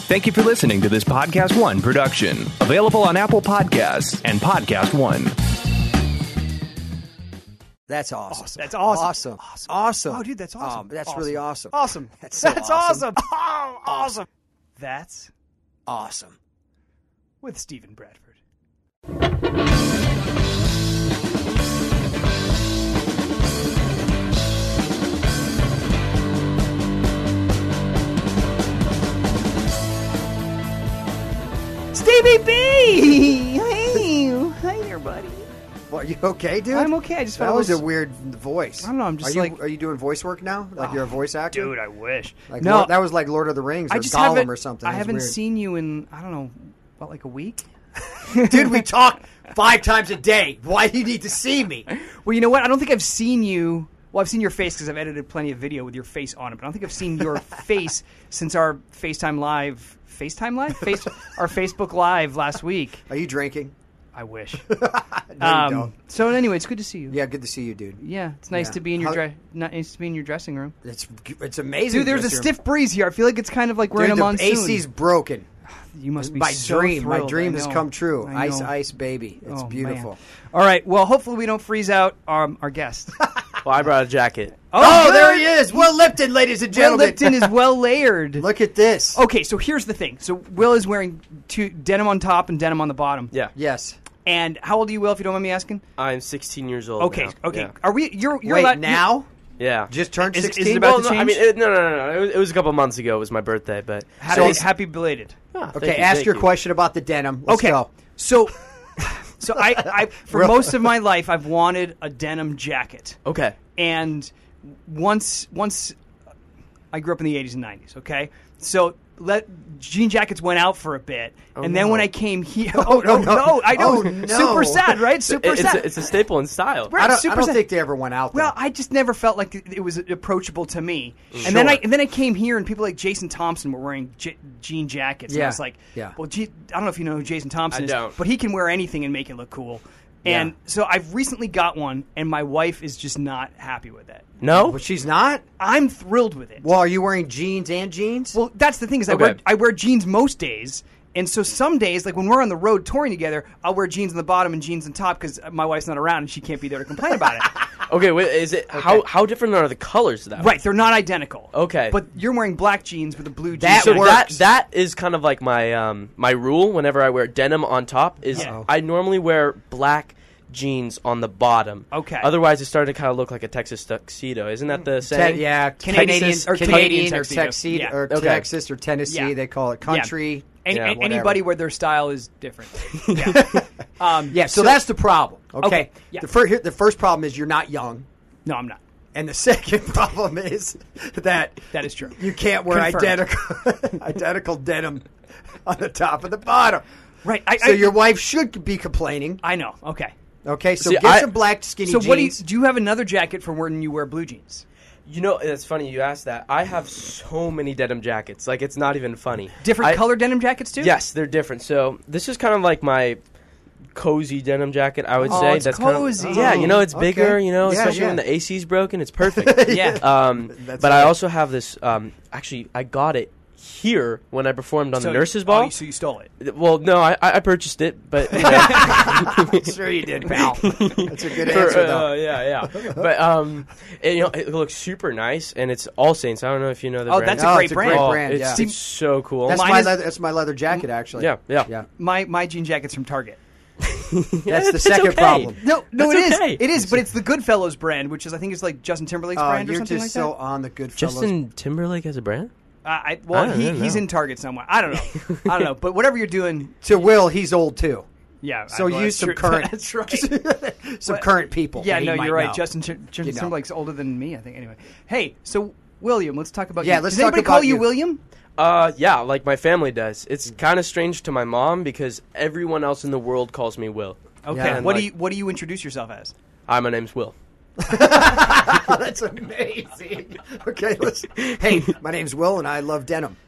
Thank you for listening to this Podcast One production. Available on Apple Podcasts and Podcast One. That's awesome. That's awesome. Awesome. Oh, dude, that's awesome. That's awesome. really awesome. Awesome. That's so awesome. Oh, awesome. That's awesome. with Stephen Bradford. Stevie B! Hey, hi there, buddy. Well, are you okay, dude? I'm okay. I just felt That was it a weird voice. I don't know, I'm just Are you doing voice work now? Like you're a voice actor? Dude, I wish. Like no, that was like Lord of the Rings or I just Gollum haven't, or something. I That was haven't weird. seen you in, I don't know, about like a week? Dude, we talk 5 times a day. Why do you need to see me? Well, you know what? I don't think I've seen you. Well, I've seen your face because I've edited plenty of video with your face on it, but I don't think I've seen your face since our FaceTime Live? Our Facebook Live last week. Are you drinking? I wish. No, you don't. So anyway, it's good to see you. Yeah, good to see you, dude. Yeah, it's nice Yeah. to be in your nice to be in your dressing room. It's amazing. Dude, there's a dressing room. stiff breeze here. I feel like it's kind of like we're in a Dude, monsoon. the AC's broken. You must be My so dream. My thrilled. dream I has know. come true. I Ice, know. ice, baby. It's Oh, beautiful. man. All right. Well, hopefully we don't freeze out our guest. Well, I brought a jacket. Oh, good. there he is. Will Lipton, ladies and Will gentlemen. Lipton is well layered. Look at this. Okay, so here's the thing. So Will is wearing denim on top and denim on the bottom. Yeah. Yes. And how old are you, Will, if you don't mind me asking? I'm 16 years old. Okay, now. okay. Yeah. Are we? You're Wait, allowed- now? Yeah. Just turned Is- is 16? it about Well, to no, I change? mean, no. It was a couple months ago. It was my birthday, but Happy belated. Okay, ask your question about the denim. Let's Okay, go. so I for most of my life I've wanted a denim jacket, Okay. and once I grew up in the 80s and 90s. Okay, so jean jackets went out for a bit, and then no. when I came here, no. I know, Oh, no. super sad, right? Super sad. It's a staple in style. Right. I super don't sad. think they ever went out there. Well, I just never felt like it was approachable to me. Sure. And then I came here, and people like Jason Thompson were wearing jean jackets. And Yeah. I was like, Yeah. well, I don't know if you know who Jason Thompson I is, don't. but he can wear anything and make it look cool. And Yeah. so I've recently got one, and my wife is just not happy with it. No? But she's not? I'm thrilled with it. Well, are you wearing jeans and jeans? Well, that's the thing is Okay. I wear jeans most days. And so some days, like when we're on the road touring together, I'll wear jeans on the bottom and jeans on top because my wife's not around and she can't be there to complain about it. Okay, wait, is it how different are the colors though? Right, they're not identical. Okay. But you're wearing black jeans with a blue jeans. That So works. that is kind of like my my rule whenever I wear denim on top is Yeah. I normally wear black jeans on the bottom. Okay. Otherwise, it's starting to kind of look like a Texas tuxedo. Isn't that the saying? Canadian Texas, or Canadian or tuxedo. tuxedo Yeah. or Okay. Texas or Tennessee. Yeah. They call it country. And whatever. anybody where their style is different. Yeah, so that's the problem. Okay. Okay, yeah. The first problem is you're not young. No, I'm not. And the second problem is that That is true. you can't wear Confirmed. identical denim on the top and the bottom. Right. So your wife should be complaining. I know. Okay. Okay, so See, get some black skinny So jeans. do you have another jacket for when you wear blue jeans? You know, it's funny you asked that. I have so many denim jackets. Like, it's not even funny. Different color denim jackets too? Yes, they're different. So this is kind of like my cozy denim jacket, I would Oh, say. it's That's cozy. Kind of, yeah, you know, it's Okay. bigger. You know, Yeah, especially yeah. when the AC's broken, it's perfect. Yeah. That's But I right. also have this. Actually, I got it here when I performed on the nurses' ball. Oh, so you stole it. Well, no, I purchased it, but you know, Sure you did, pal. That's a good answer, though. yeah. But you know, it looks super nice, and it's All Saints. I don't know if you know the Oh, brand. that's a great it's brand. A great Oh, brand, it's, yeah. it's so cool. That's Mine my is- leather. That's my leather jacket, actually. Yeah. My jean jacket's from Target. That's the it's second okay. problem. No, That's it is. okay. It is, but it's the Goodfellas brand, which is I think it's like Justin Timberlake's brand or You're something just like so that. on the good Justin Timberlake has a brand. I I don't he's know. in Target somewhere. I don't know. I don't know. But whatever you're doing, To Will, he's old too. yeah. So well, use that's some true. current. That's right. Some current people. Yeah, that he no, might you're right. know. Justin You know. Timberlake's older than me, I think. Anyway, hey, so William, let's talk about Yeah, you. let's Does anybody talk call about you you. William? Yeah, like my family does. It's kind of strange to my mom because everyone else in the world calls me Will. Okay. Yeah. What Like- do you introduce yourself as? Hi, my name's Will. That's amazing. Okay, listen. Hey, my name's Will, and I love denim.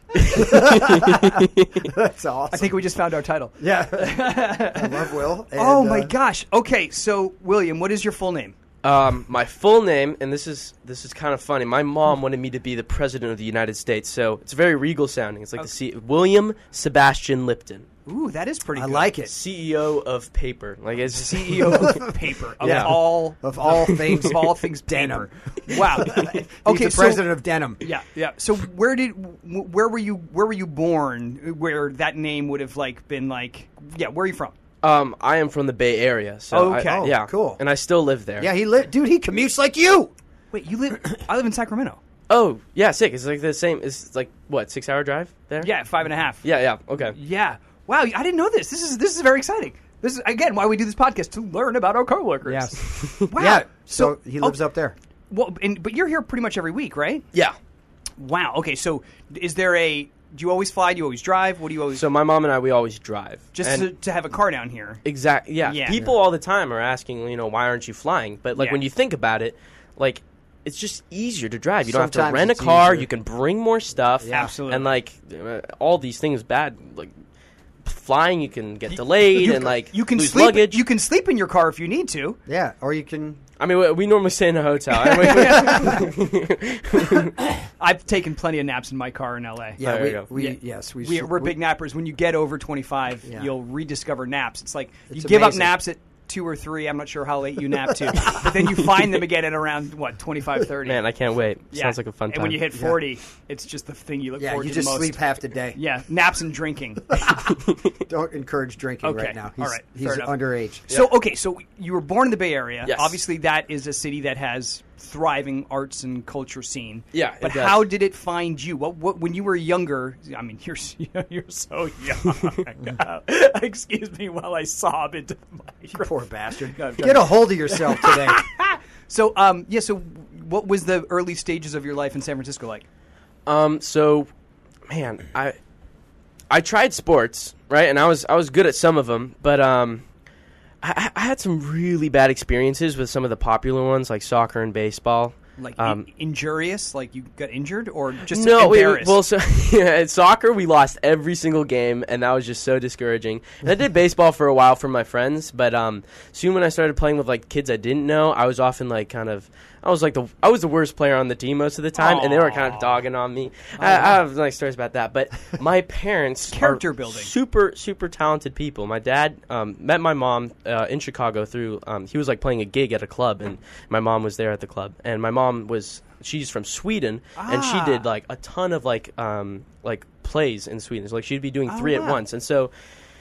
That's awesome. I think we just found our title. Yeah. I love Will. And, Oh my gosh. Okay, so William, what is your full name? My full name, and this is kind of funny. My mom wanted me to be the president of the United States, so it's very regal sounding. It's like William Sebastian Lipton. Ooh, that is pretty good. I like it. CEO of paper. Like it's CEO of paper. Of Yeah. all things, of all things denim. paper. Wow. He's the president of denim. Yeah, yeah. So where were you born? Where that name would have been where are you from? I am from the Bay Area, so Okay. yeah, cool. and I still live there. Yeah, he commutes like you. Wait, you live? I live in Sacramento. Oh, yeah, sick. It's like the same. It's like what, 6-hour drive there? Yeah, 5.5. Yeah. Okay. Yeah. Wow, I didn't know this. This is very exciting. This is again why we do this podcast, to learn about our coworkers. Yes. Wow. Yeah. So he lives up there. Well, but you're here pretty much every week, right? Yeah. Wow. Okay. So is there do you always fly? Do you always drive? What do you always? So my mom and I, we always drive. Just to have a car down here. Exactly. Yeah. Yeah. People all the time are asking, why aren't you flying? But Yeah. when you think about it, it's just easier to drive. You don't have to Sometimes rent a it's car. easier. You can bring more stuff. Yeah. Absolutely. And all these things bad. Flying, you can get delayed and you can lose sleep. luggage. You can sleep in your car if you need to. Yeah, or you can. I mean, we normally stay in a hotel. I've taken plenty of naps in my car in LA. Yeah, There you go. We're big nappers. When you get over 25, Yeah. you'll rediscover naps. It's like you It's give up amazing. naps at 2 or 3. I'm not sure how late you nap to, but then you find them again at around 25, 30. Man, I can't wait. Yeah. Sounds like a fun time. And when you hit 40, it's just the thing you look Yeah, forward you to just the most. sleep half the day. Yeah, naps and drinking. Don't encourage drinking Okay. right now. All right. He's Fair enough. underage. So you were born in the Bay Area. Yes. Obviously, that is a city that has thriving arts and culture scene. Yeah, it but does. how did it find you? What when you were younger? I mean, you're so young. Excuse me while I sob into the microphone. Poor bastard. No, Get a hold of yourself today. So, So, what was the early stages of your life in San Francisco like? So, man, I tried sports, right, and I was good at some of them, but I had some really bad experiences with some of the popular ones, like soccer and baseball. Like injurious, like you got injured, or just No, embarrassed? at soccer we lost every single game, and that was just so discouraging. And I did baseball for a while for my friends, but soon when I started playing with kids I didn't know, I was often I was the worst player on the team most of the time, and they were kind of dogging on me. I have stories about that, but my parents Character are building. super talented people. My dad met my mom in Chicago through he was playing a gig at a club, and my mom was there at the club, and my mom she's from Sweden, and she did a ton of plays in Sweden. So she'd be doing 3 at wow. once, and so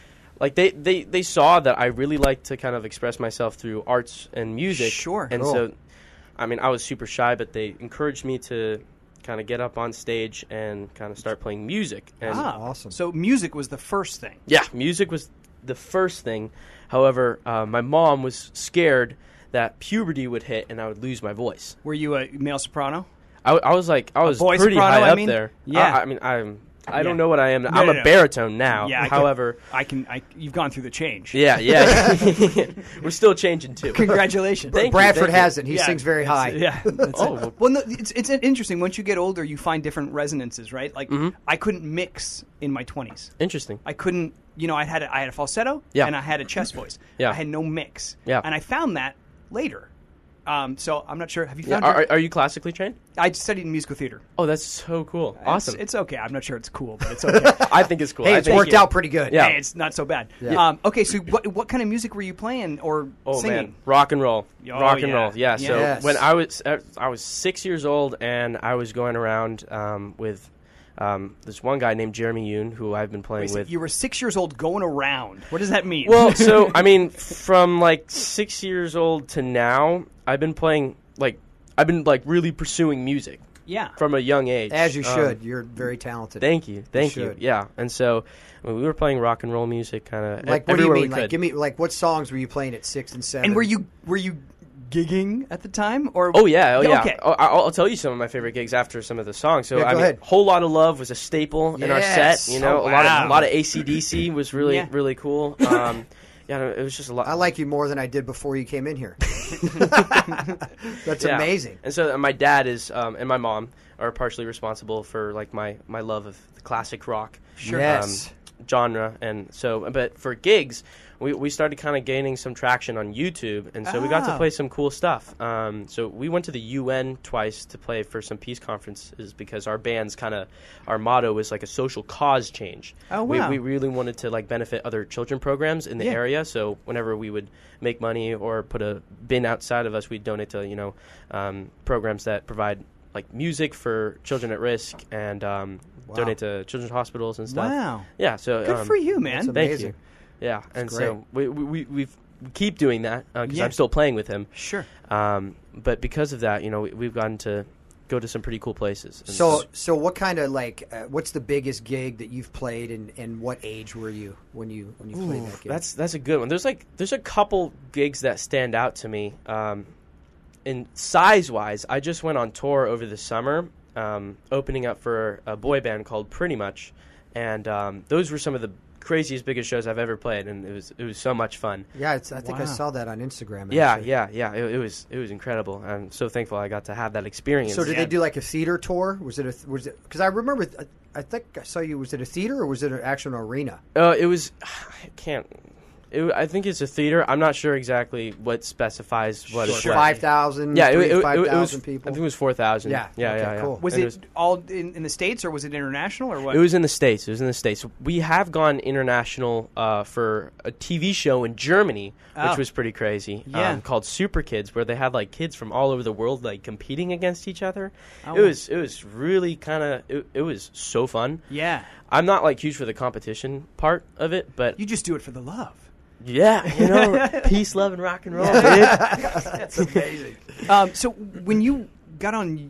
they saw that I really like to kind of express myself through arts and music. Sure. And Cool. so, I mean, I was super shy, but they encouraged me to kind of get up on stage and kind of start playing music. And Awesome. So music was the first thing. yeah, music was the first thing. However, my mom was scared that puberty would hit and I would lose my voice. Were you a male soprano? I was boy pretty soprano, high I up mean? there. Yeah. I mean, I don't Yeah. know what I am. No, I'm no, a no. baritone now. Yeah. However, You've gone through the change. yeah. We're still changing too. Congratulations. Thank you, Bradford thank you. hasn't. He Yeah, sings very high. Yeah. Oh, Well, no, it's interesting. Once you get older, you find different resonances, right? Like Mm-hmm. I couldn't mix in my 20s. interesting. I couldn't. I had a falsetto Yeah. and I had a chest voice. Yeah. I had no mix. Yeah. And I found that later. So I'm not sure. Have you Yeah, found? are you classically trained? I studied in musical theater. Oh, that's so cool. Awesome. It's okay. I'm not sure it's cool, but it's okay. I think it's cool. Hey, I it's think worked out pretty good. Yeah. Hey, it's not so bad. Yeah. Okay, so what kind of music were you playing or Oh singing? man, rock and roll, Oh, rock and yeah. roll. Yeah. So Yes. when I was 6 years old, and I was going around with this one guy named Jeremy Yoon, who I've been playing Wait, so with. you were 6 years old going around. What does that mean? Well, so I mean, from 6 years old to now, I've been playing really pursuing music yeah. from a young age. As you should. You're very talented. Thank you. should. Yeah, and so I mean, we were playing rock and roll music, kind of What do you everywhere mean? we could. Give me what songs were you playing at 6 and 7? And were you gigging at the time or? Oh yeah. Okay. Oh, I'll tell you some of my favorite gigs after some of the songs. So Yeah, go I mean, ahead. "Whole Lot of Love" was a staple in our Yes. set. Oh, a wow. lot of AC/DC was really Yeah. really cool. Yeah, it was just a lot. I like you more than I did before you came in here. That's Yeah. amazing. And so my dad is and my mom are partially responsible for my love of the classic rock. Sure. Yes. genre, and so, but for gigs, we started kind of gaining some traction on YouTube, and so we got to play some cool stuff. So we went to the UN twice to play for some peace conferences because our band's our motto was like a social cause change. Oh, wow. We really wanted to like benefit other children programs in the area, so whenever we would make money or put a bin outside of us, we'd donate to, programs that provide like music for children at risk and donate to children's hospitals and stuff. Wow. Yeah, so Good for you, man. That's thank amazing. you. Yeah, and great. so we keep doing that because I'm still playing with him. Sure. But because of that, we've gotten to go to some pretty cool places. And So what kind of what's the biggest gig that you've played, and what age were you when you played that gig? that's a good one. There's a couple gigs that stand out to me. In size-wise, I just went on tour over the summer, opening up for a boy band called Pretty Much, and those were some of the craziest, biggest shows I've ever played, and it was so much fun. Yeah, I think I saw that on Instagram. Yeah. Actually. It was incredible. I'm so thankful I got to have that experience. So did they do like a theater tour? Was it because I remember I think I saw you. Was it a theater or was it an actual arena? It was. I can't. I think it's a theater. I'm not sure exactly what specifies what. Sure. 5,000. Yeah, 5,000 people. I think it was 4,000. Yeah. Yeah. Okay, Yeah. cool. Was it all in the States or was it international or what? It was in the States. We have gone international for a TV show in Germany, which was pretty crazy. Yeah. Called Super Kids, where they had like kids from all over the world like competing against each other. Oh. It was really kind of it was so fun. Yeah. I'm not like huge for the competition part of it, but You just do it for the love. yeah, peace, love, and rock and roll, dude. That's amazing. So when you got on,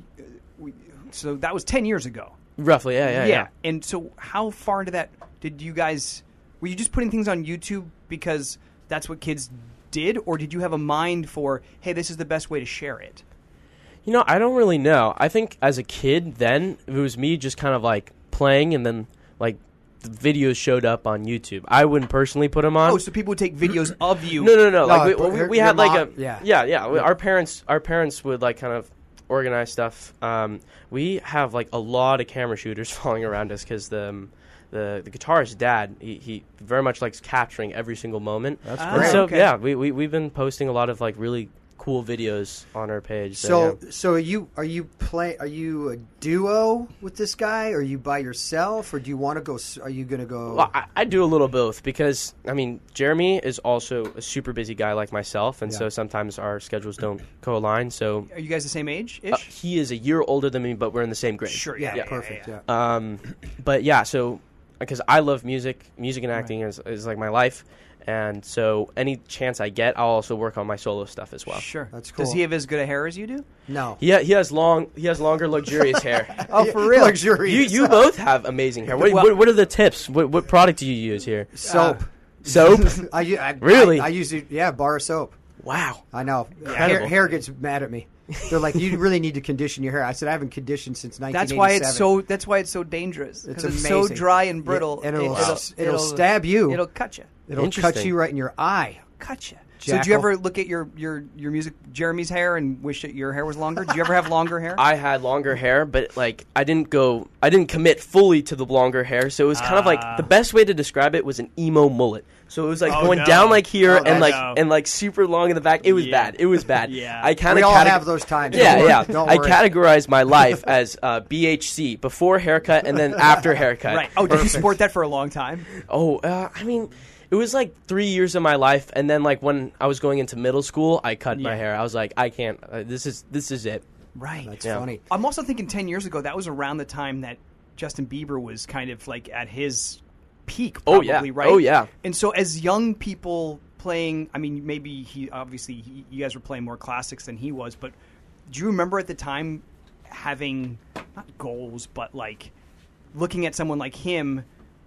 so that was 10 years ago. Roughly, yeah. And so how far into that did you guys, were you just putting things on YouTube because that's what kids did, or did you have a mind for, hey, this is the best way to share it? I don't really know. I think as a kid then, it was me just kind of like playing, and then like the videos showed up on YouTube. I wouldn't personally put them on. Oh, so people would take videos of you. No. Like but we your had like mom- a yeah. Our parents would like kind of organize stuff. We have like a lot of camera shooters following around us because the guitarist dad he very much likes capturing every single moment. That's And great. so Okay. yeah, we've been posting a lot of like really cool videos on our page. So yeah. are you a duo with this guy? Or are you by yourself, or do you want to go? Are you going to go? Well, I do a little both because, Jeremy is also a super busy guy like myself, and so sometimes our schedules don't co-align. So Are you guys the same age-ish? he is a year older than me, but we're in the same grade. Sure, yeah, yeah. perfect. Yeah. But yeah, so because I love music and acting is like my life, and so any chance I get, I'll also work on my solo stuff as well. Sure. That's cool. Does he have as good a hair as you do? No. He has longer, luxurious hair. Oh, for real? Luxurious. You both have amazing hair. What are the tips? What product do you use here? Soap. Soap? Really? I use it. Yeah, bar of soap. Wow. I know. Incredible. Hair gets mad at me. They're like, you really need to condition your hair. I said, I haven't conditioned since 1987. That's why it's so dangerous. It's Because it's so amazing. dry and brittle. Yeah, and it'll stab you. It'll cut you. It'll cut Interesting. you right in your eye. Cut you. So Jackal. do you ever look at your music, Jeremy's hair, and wish that your hair was longer? Do you ever have longer hair? I had longer hair, but like I didn't commit fully to the longer hair. So it was kind of like the best way to describe it was an emo mullet. So it was like going down like here and like super long in the back. It was bad. It was bad. Yeah. I kind We of all have those times. Yeah. Don't I worry. categorized my life as BHC, before haircut and then after haircut. Right. Oh, did you support that for a long time? Oh, it was like 3 years of my life, and then like when I was going into middle school, I cut my hair. I was like, I can't. This is it. Right. That's funny. I'm also thinking 10 years ago, that was around the time that Justin Bieber was kind of like at his peak, probably, right? Oh, yeah. And so as young people playing, maybe you guys were playing more classics than he was, but do you remember at the time having, not goals, but like looking at someone like him,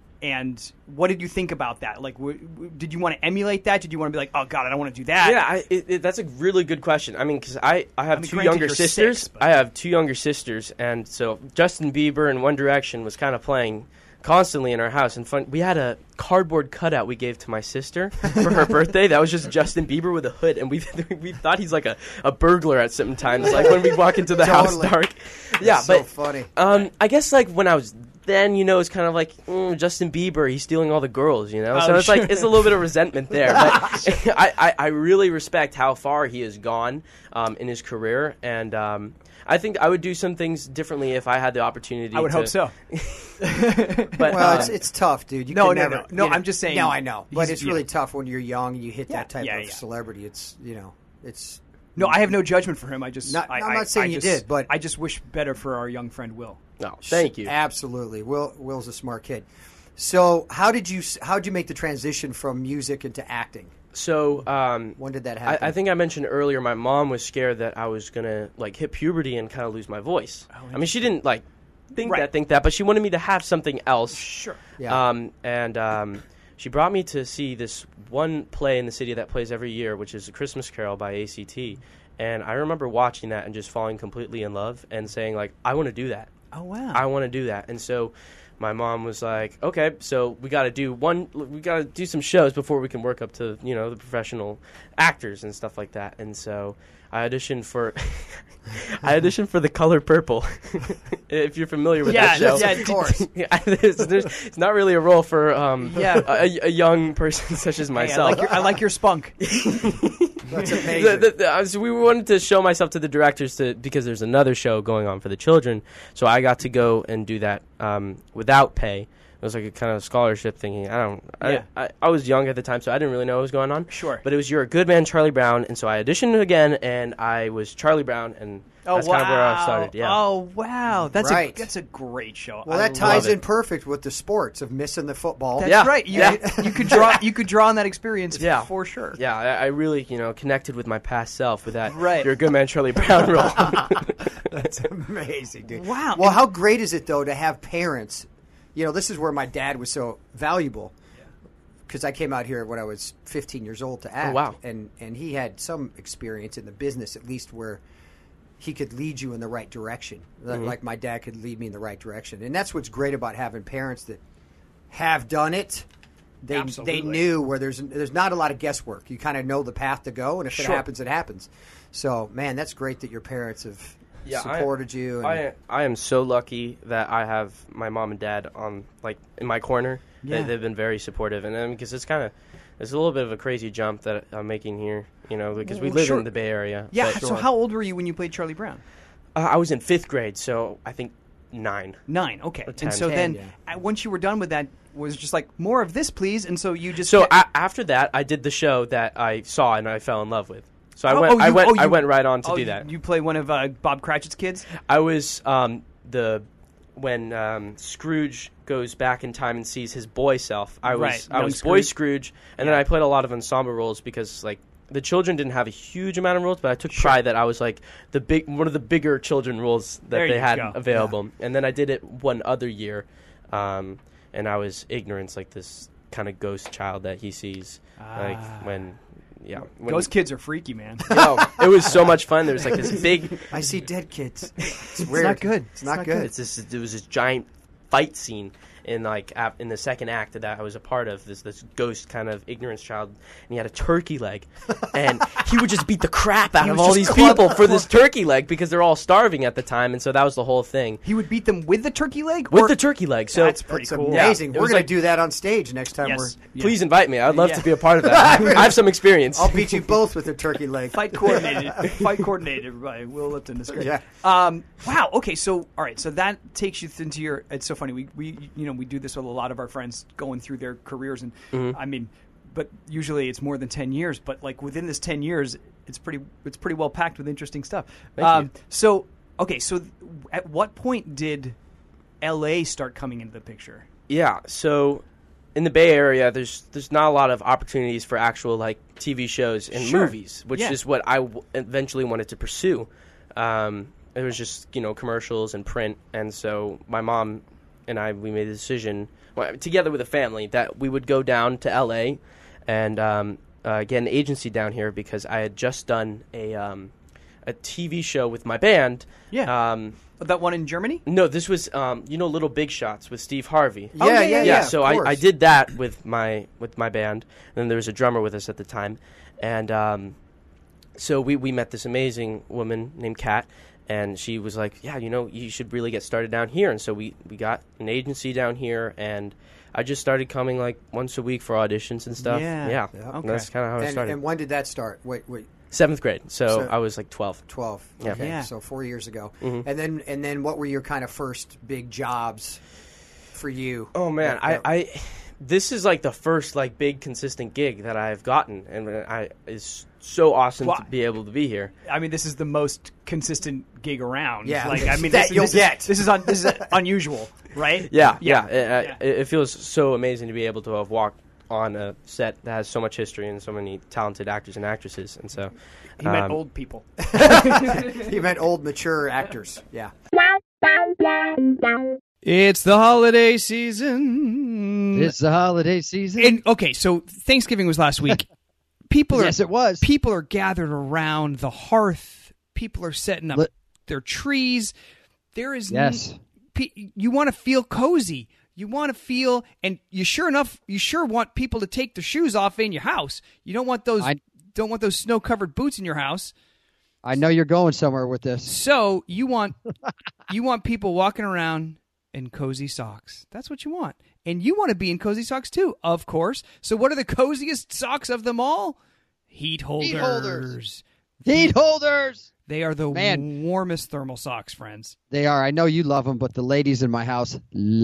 and what did you think about that? Like, did you want to emulate that? Did you want to be like, oh, God, I don't want to do that? Yeah, that's a really good question. Because I have two granted, younger you're sisters. 6, but- I have two younger sisters, and so Justin Bieber and One Direction was kind of playing constantly in our house. And we had a cardboard cutout we gave to my sister for her birthday. That was just Justin Bieber with a hood, and we thought he's like a burglar at certain times, like when we walk into the house Totally. dark. That's so but funny. I guess like when I was then, it's kind of like Justin Bieber. He's stealing all the girls, so Oh, it's sure. like it's a little bit of resentment there. But I really respect how far he has gone in his career, and I think I would do some things differently if I had the opportunity. I would hope so. But Well, it's tough, dude. You No, can no, never, no. you know- I'm just saying. No, I know, but he's- it's really tough when you're young and you hit that type Yeah, of yeah. celebrity. It's it's. No, I have no judgment for him. I just. I'm not saying I you just- did, but- I just wish better for our young friend Will. no, thank you. Absolutely, Will's a smart kid. So how'd you make the transition from music into acting? So When did that happen? I think I mentioned earlier my mom was scared that I was gonna hit puberty and kind of lose my voice. I mean, she didn't think Right. that, but she wanted me to have something else. Sure. Yeah. And she brought me to see this one play in the city that plays every year, which is A Christmas Carol by ACT. And I remember watching that and just falling completely in love and saying, I want to do that. Oh wow. I want to do that. And so my mom was like, okay, so we got to do some shows before we can work up to, the professional actors and stuff like that. And so I auditioned for The Color Purple. If you're familiar with that show. of course. It's not really a role for Yeah. a young person such as Hey, myself. I like your spunk. That's amazing. So we wanted to show myself to the directors because there's another show going on for the children. So I got to go and do that without pay. It was like a kind of scholarship thingy. I was young at the time, so I didn't really know what was going on. Sure. But it was You're a Good Man, Charlie Brown, and so I auditioned again, and I was Charlie Brown, and that's kind of where I started. Yeah. Oh wow, that's Right. that's a great show. Well, I that ties love in it. perfect with the sports of missing the football. That's Yeah. right. You could draw on that experience. Yeah. For sure. Yeah, I really, connected with my past self with that. Right. You're a Good Man, Charlie Brown role. That's amazing, dude. Wow. Well, how great is it though to have parents? This is where my dad was so valuable because I came out here when I was 15 years old to act. Oh, wow. And he had some experience in the business, at least where he could lead you in the right direction, like my dad could lead me in the right direction. And that's what's great about having parents that have done it. They Absolutely. knew where there's not a lot of guesswork. You kind of know the path to go, and if it Sure. happens, it happens. So, man, that's great that your parents have Yeah, supported you. And, I am so lucky that I have my mom and dad on in my corner. Yeah. They've been very supportive, and because it's a little bit of a crazy jump that I'm making here, because we Well, live sure. in the Bay Area. Yeah. But, So how old were you when you played Charlie Brown? I was in 5th grade, so I think 9. 9. Okay. Or 10. And so 10, then once you were done with that, was just like more of this, please. And so you just So kept- after that, I did the show that I saw and I fell in love with. So Oh, I went right on to do that. You play one of Bob Cratchit's kids. I was when Scrooge goes back in time and sees his boy self. I was Right, young boy Scrooge. Scrooge, and then I played a lot of ensemble roles because the children didn't have a huge amount of roles, but I took pride that I was one of the bigger children roles that There they you had go. available. And then I did it one other year, and I was Ignorance, this kind of ghost child that he sees, when. Yeah, Those kids are freaky, man. it was so much fun. There was this big. I see dead kids. It's It's weird. not good. It's not good. There was this giant fight scene in in the second act that I was a part of. This ghost kind of Ignorance child, and he had a turkey leg, and he would just beat the crap out of all these people for this turkey leg because they're all starving at the time, and so that was the whole thing He would beat them with the turkey leg. with or- the turkey leg. So That's pretty That's cool. amazing. Yeah, it We're was going to do that on stage next time. Yes. Yeah. please invite me. I'd love Yeah. to be a part of that. I have some experience. I'll beat you both with a turkey leg. Fight coordinated. Fight coordinated, everybody. Will Lipton is great. Yeah. Wow. Okay. So, all right. So that takes you into your. It's so funny. We do this with a lot of our friends going through their careers, and I mean, but usually it's more than 10 years. But within this 10 years, it's pretty well packed with interesting stuff. Thank you. So okay. So at what point did L.A. start coming into the picture? Yeah, so in the Bay Area, there's not a lot of opportunities for actual TV shows and Sure. movies, which Yeah. is what I eventually wanted to pursue. It was just commercials and print, and so my mom and we made a decision together with a family that we would go down to L.A. and get an agency down here because I had just done a TV show with my band. Yeah. That one in Germany? No, this was Little Big Shots with Steve Harvey. Yeah. So of course. I did that with my band, and then there was a drummer with us at the time, and so we met this amazing woman named Kat, And she was like, yeah, you should really get started down here. And so we got an agency down here, and I just started coming like once a week for auditions and stuff. Yeah. Okay. That's kind of how it started. And when did that start? Wait. 7th grade. So I was like 12. 12. Yeah. Okay. Yeah. So 4 years ago. Mm-hmm. And then what were your kind of first big jobs for you? Oh man, this is like the first like big consistent gig that I've gotten, and it's so awesome to be able to be here. I mean, this is the most consistent gig around. Yeah, like I mean, that this, you'll this get. Is, this is unusual, right? Yeah. Yeah. It feels so amazing to be able to have walked on a set that has so much history and so many talented actors and actresses, and so He meant old people. He meant old, mature actors. Yeah. It's the holiday season. It's the holiday season. And okay, so Thanksgiving was last week. Yes, it was. People are gathered around the hearth. People are setting up their trees. There is Yes. You want to feel cozy. You want to feel, and you sure want people to take their shoes off in your house. You don't want those snow-covered boots in your house. I know you're going somewhere with this. So you want people walking around in cozy socks. That's what you want. And you want to be in cozy socks too, of course. So what are the coziest socks of them all? Heat holders. Heat holders! They are the warmest thermal socks, friends. They are. I know you love them, but the ladies in my house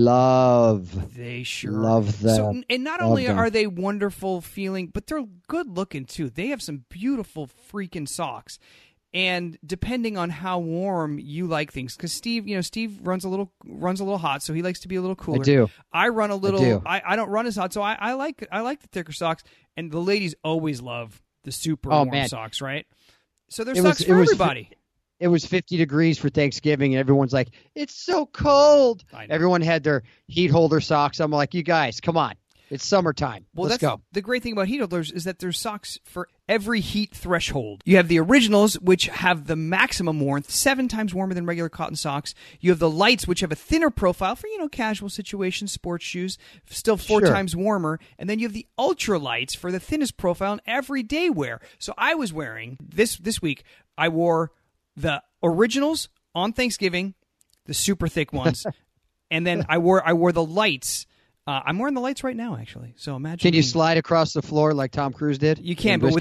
love. They sure love them. So, and not only are they wonderful feeling, but they're good looking too. They have some beautiful freaking socks. And depending on how warm you like things, because Steve runs a little hot, so he likes to be a little cooler. I do. I run a little. I do. I don't run as hot, so I like the thicker socks. And the ladies always love the super warm socks, right? So there's socks for everybody. It was 50 degrees for Thanksgiving, and everyone's like, "It's so cold." Everyone had their heat holder socks. I'm like, "You guys, come on." It's summertime. Well, Let's go. The great thing about heat holders is that there's socks for every heat threshold. You have the originals, which have the maximum warmth, 7 times warmer than regular cotton socks. You have the lights, which have a thinner profile for, casual situations, sports shoes, still 4 times warmer. And then you have the ultra lights for the thinnest profile and everyday wear. So I was wearing, this week, I wore the originals on Thanksgiving, the super thick ones. And then I wore the lights. I'm wearing the lights right now, actually. So imagine. Can you slide across the floor like Tom Cruise did? You can, but with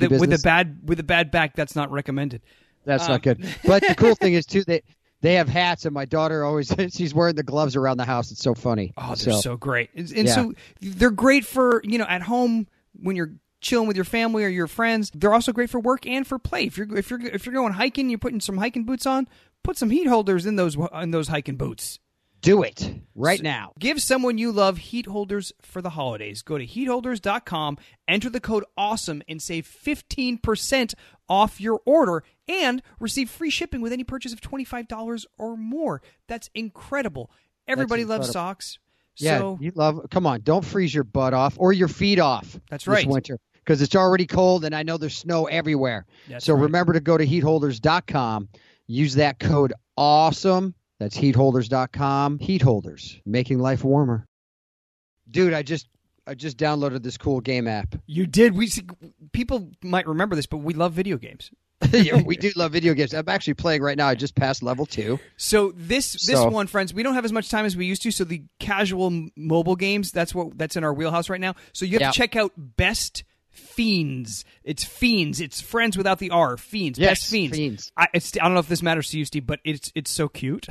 a bad back, that's not recommended. That's not good. But the cool thing is too they have hats, and my daughter always she's wearing the gloves around the house. It's so funny. Oh, they're so great, and so they're great for at home when you're chilling with your family or your friends. They're also great for work and for play. If you're going hiking, you're putting some hiking boots on. Put some heat holders in those hiking boots. Do it right now. Give someone you love heat holders for the holidays. Go to heatholders.com, enter the code AWESOME, and save 15% off your order and receive free shipping with any purchase of $25 or more. That's incredible. Everybody loves socks. Yeah, come on, don't freeze your butt off or your feet off. That's right. This winter, because it's already cold, and I know there's snow everywhere. Remember to go to heatholders.com, use that code AWESOME. That's heatholders.com. Heat holders, making life warmer. Dude, I just downloaded this cool game app. You did? People might remember this, but we love video games. Yeah, we do love video games. I'm actually playing right now. I just passed level 2. So this one, friends, we don't have as much time as we used to. So the casual mobile games, that's in our wheelhouse right now. So you have to check out Best Fiends. It's Fiends. It's friends without the R. Fiends. Yes, Best Fiends. Fiends. I don't know if this matters to you, Steve, but it's so cute.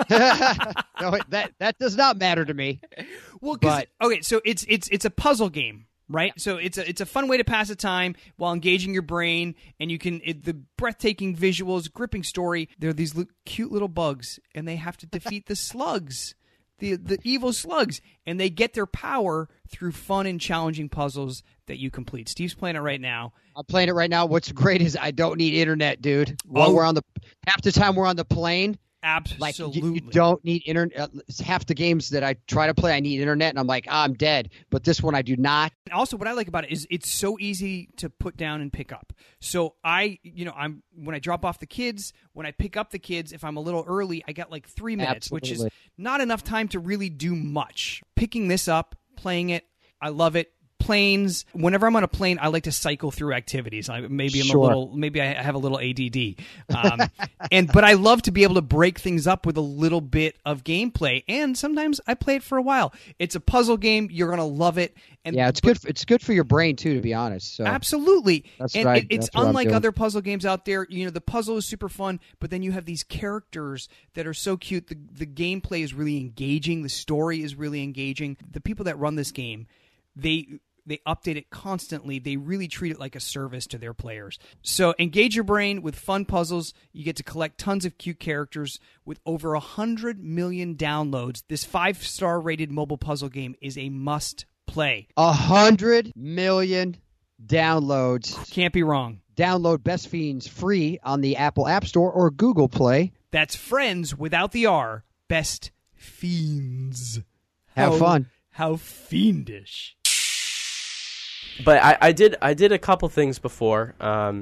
No, that does not matter to me. Well, so it's a puzzle game, right? So it's a fun way to pass the time while engaging your brain, and you can the breathtaking visuals, gripping story. There are these cute little bugs, and they have to defeat the slugs. The evil slugs, and they get their power through fun and challenging puzzles that you complete. Steve's playing it right now. I'm playing it right now. What's great is I don't need internet, dude. While half the time we're on the plane. Absolutely. Like you don't need internet. Half the games that I try to play, I need internet, and I'm like, I'm dead. But this one, I do not. Also, what I like about it is it's so easy to put down and pick up. So when I drop off the kids, when I pick up the kids, if I'm a little early, I got like 3 minutes, which is not enough time to really do much. Picking this up, playing it, I love it. planes. Whenever I'm on a plane, I like to cycle through activities. Maybe I have a little ADD. But I love to be able to break things up with a little bit of gameplay. And sometimes I play it for a while. It's a puzzle game. You're going to love it. And yeah, it's good. It's good for your brain too, to be honest. So absolutely. That's and right. It's That's what I'm unlike doing. other puzzle games out there. The puzzle is super fun, but then you have these characters that are so cute. The gameplay is really engaging. The story is really engaging. The people that run this game, they update it constantly. They really treat it like a service to their players. So engage your brain with fun puzzles. You get to collect tons of cute characters. With over 100 million downloads, this 5-star rated mobile puzzle game is a must play. 100 million downloads. Can't be wrong. Download Best Fiends free on the Apple App Store or Google Play. That's Friends without the R. Best Fiends. Have fun. How fiendish. But I did a couple things before.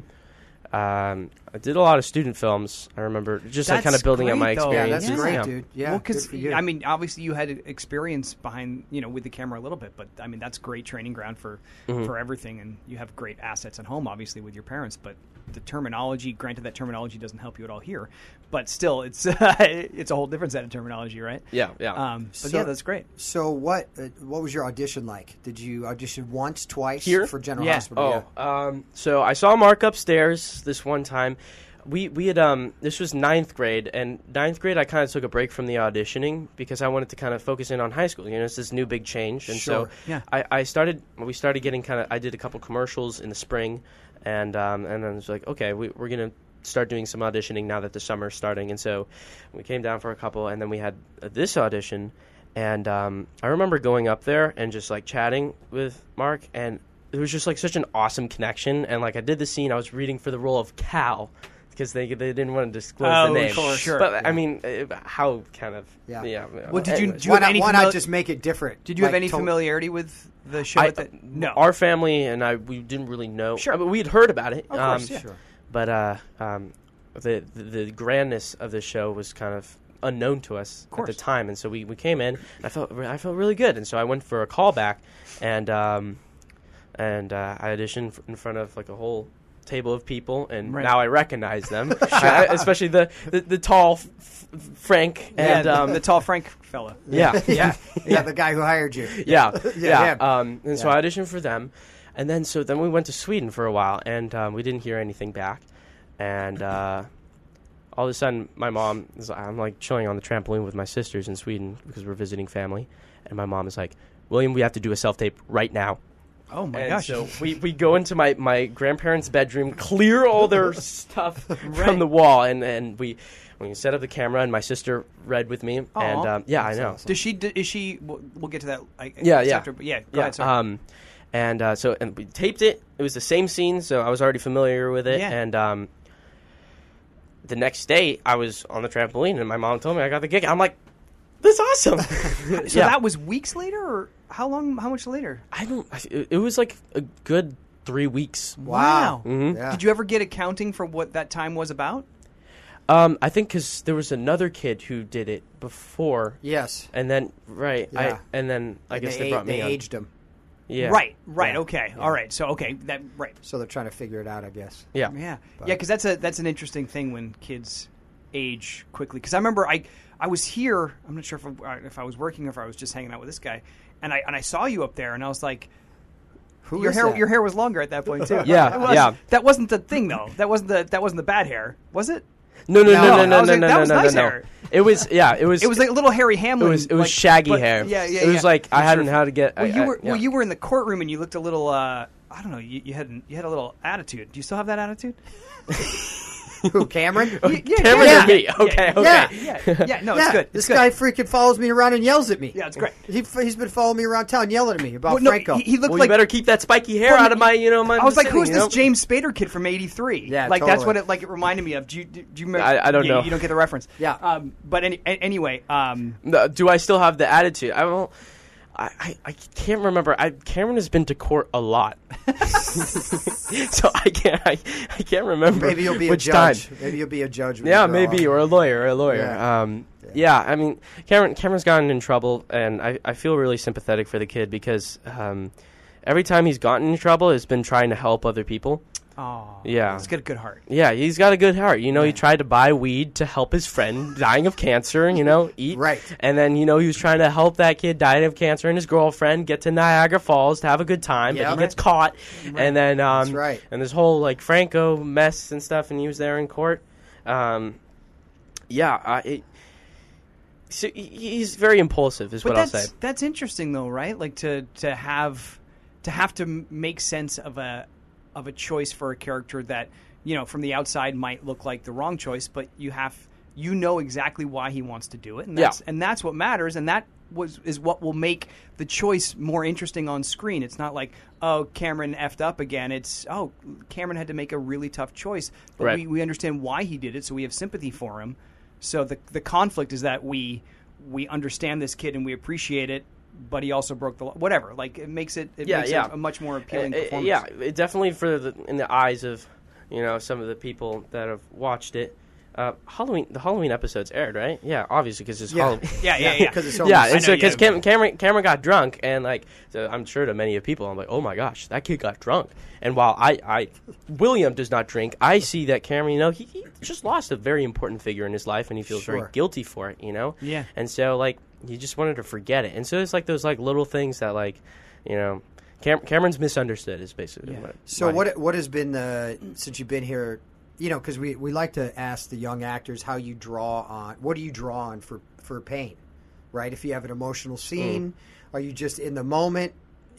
I did a lot of student films. I remember just like kind of building up my great, though. experience. Yeah, that's great, dude. Yeah, well, because good for you. I mean, obviously you had experience behind, with the camera a little bit, but I mean that's great training ground for everything, and you have great assets at home, obviously with your parents. But the terminology, granted, that terminology doesn't help you at all here, but still, it's it's a whole different set of terminology, right? Yeah. But yeah, that's great. So what was your audition like? Did you audition once, twice Here? for General Yeah. Hospital? So I saw Mark upstairs this one time. We had this was 9th grade, and 9th grade I kind of took a break from the auditioning because I wanted to kind of focus in on high school. It's this new big change, and Sure. so Yeah. we started getting I did a couple commercials in the spring, and then I was like, okay, we're gonna start doing some auditioning now that the summer's starting, and so we came down for a couple, and then we had this audition, and I remember going up there and just like chatting with Mark, and it was just like such an awesome connection, and like I did the scene, I was reading for the role of Cal. Because they didn't want to disclose the name. Sure. But, I mean, how kind of... Yeah. Well, did anyways. you have any why not just make it different? Did you have Like, any familiarity with the show? No. Our family and we didn't really know. Sure. I mean, we'd heard about it. Of course, yeah. Sure. But the grandness of the show was kind of unknown to us at the time. And so we came in, and I felt really good. And so I went for a callback, and I auditioned in front of like a whole table of people, and now I recognize them, especially the tall Frank and the tall Frank fella. Yeah, the guy who hired you. Yeah. him. So I auditioned for them, and then we went to Sweden for a while, and we didn't hear anything back, and all of a sudden my mom I'm like chilling on the trampoline with my sisters in Sweden because we're visiting family, and my mom is like, William, we have to do a self-tape right now. Oh my And gosh! so we go into my grandparents' bedroom, clear all their stuff from the wall, and we set up the camera, and my sister read with me, and I know. Does she? Is she? We'll get to that. Yeah. After, but go ahead. Sorry. And we taped it. It was the same scene, so I was already familiar with it. Yeah. And the next day, I was on the trampoline, and my mom told me I got the gig. I'm like, "That's awesome!" So that was weeks later, or how long? How much later? It was like a good 3 weeks. Wow. Mm-hmm. Yeah. Did you ever get accounting for what that time was about? I think because there was another kid who did it before. Yes. And then Yeah. I guess they brought me They on. aged him, Yeah. Right. Yeah. Okay. Yeah. All right. So right. so they're trying to figure it out, I guess. Yeah. Yeah. Because that's an interesting thing when kids age quickly. Because I remember I was here. I'm not sure if I was working or if I was just hanging out with this guy, and I saw you up there, and I was like, Who your is hair that? your hair was longer at that point too. Yeah, It was. yeah. That wasn't the thing though. That wasn't the bad hair, was it? No. I was like, that was nice hair. It was It was like a little Harry Hamlin. It was shaggy but- hair. Yeah. It was like I hadn't how to get. Well, you were in the courtroom and you looked a little. I don't know. You had a little attitude. Do you still have that attitude? Who, Cameron? Cameron or me? Okay. Yeah. No, it's good. This guy freaking follows me around and yells at me. Yeah, it's great. He's been following me around town yelling at me about Well, no, Franco. he looked Well, like. you better keep that spiky hair Well, out of my, my. I was like, vicinity, "Who's this James Spader kid from '83?" Yeah, like that's totally. what it reminded me of. Do you remember? I don't know. You don't get the reference. Yeah. But anyway. No, do I still have the attitude? I can't remember. Cameron has been to court a lot, so I can't remember. Maybe you'll be which a judge. time. Maybe you'll be a judge. When Yeah, you grow maybe, up. or a lawyer. Yeah. I mean, Cameron's gotten in trouble, and I feel really sympathetic for the kid because every time he's gotten in trouble, it's been trying to help other people. Oh, Yeah. he's got a good heart. Yeah, he's got a good heart. You know, he tried to buy weed to help his friend dying of cancer, eat. Right. And then, he was trying to help that kid dying of cancer and his girlfriend get to Niagara Falls to have a good time, but Yeah. he gets caught. And then, That's right. and this whole, Franco mess and stuff, and he was there in court. So he's very impulsive, is But what I'll say. that's interesting, though, right? Like to have to make sense of a choice for a character that from the outside might look like the wrong choice, but you know exactly why he wants to do it, and that's what matters, and that is what will make the choice more interesting on screen. It's not like, oh, Cameron effed up again. It's, oh, Cameron had to make a really tough choice, but Right. we understand why he did it, so we have sympathy for him. So the conflict is that we understand this kid and we appreciate it, but he also broke the law. Whatever, it makes it a much more appealing performance. Yeah, it definitely in the eyes of some of the people that have watched it. The Halloween episodes aired, right? Yeah, obviously because it's Halloween. Yeah. Because it's Yeah, almost, and so because Cameron got drunk, and so I'm sure to many people, I'm like, oh my gosh, that kid got drunk. And while William does not drink, I see that Cameron, he just lost a very important figure in his life, and he feels very guilty for it, Yeah. And so he just wanted to forget it, and so it's those little things that Cameron's misunderstood is basically what. So what has been since you've been here? Because we like to ask the young actors how you draw on. What do you draw on for pain, right? If you have an emotional scene, are you just in the moment,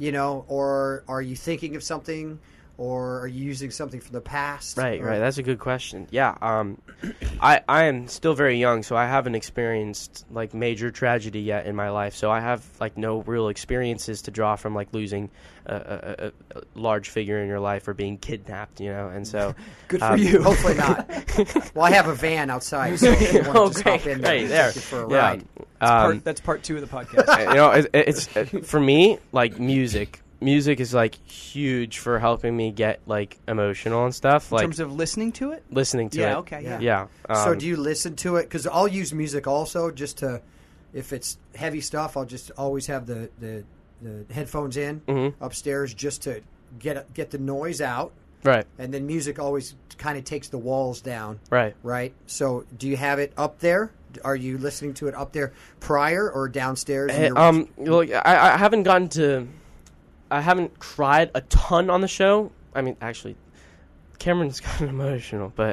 or are you thinking of something, or are you using something from the past? Right. That's a good question. Yeah. I am still very young, so I haven't experienced major tragedy yet in my life. So I have no real experiences to draw from losing a large figure in your life or being kidnapped, and so Good for you. Hopefully not. Well, I have a van outside, so if you want to just hop in there, Right and there. take you for a ride. That's part 2 of the podcast. It's for me music. Music is huge for helping me get emotional and stuff. In terms of listening to it? Listening to it. Yeah, okay, yeah. Yeah. So do you listen to it? Because I'll use music also just to, if it's heavy stuff, I'll just always have the headphones in upstairs just to get the noise out. Right. And then music always kind of takes the walls down. Right. Right. So do you have it up there? Are you listening to it up there prior or downstairs? Look, I haven't gotten to. I haven't cried a ton on the show. I mean, actually, Cameron's gotten emotional, but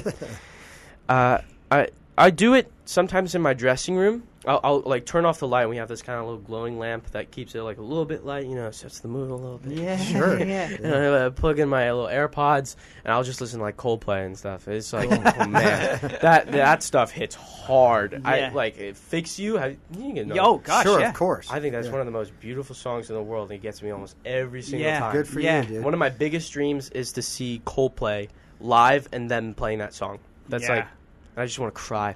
I do it sometimes in my dressing room. I'll turn off the light. And we have this kind of little glowing lamp that keeps it a little bit light, sets the mood a little bit. Yeah, Sure. Yeah. And I plug in my little AirPods, and I'll just listen to Coldplay and stuff. It's oh man, that stuff hits hard. Yeah. It fix you. You know. Oh gosh, sure, yeah. of course. I think that's one of the most beautiful songs in the world. And it gets me almost every single time. Good for Yeah. you, dude. One of my biggest dreams is to see Coldplay live and them playing that song. That's Yeah. I just want to cry.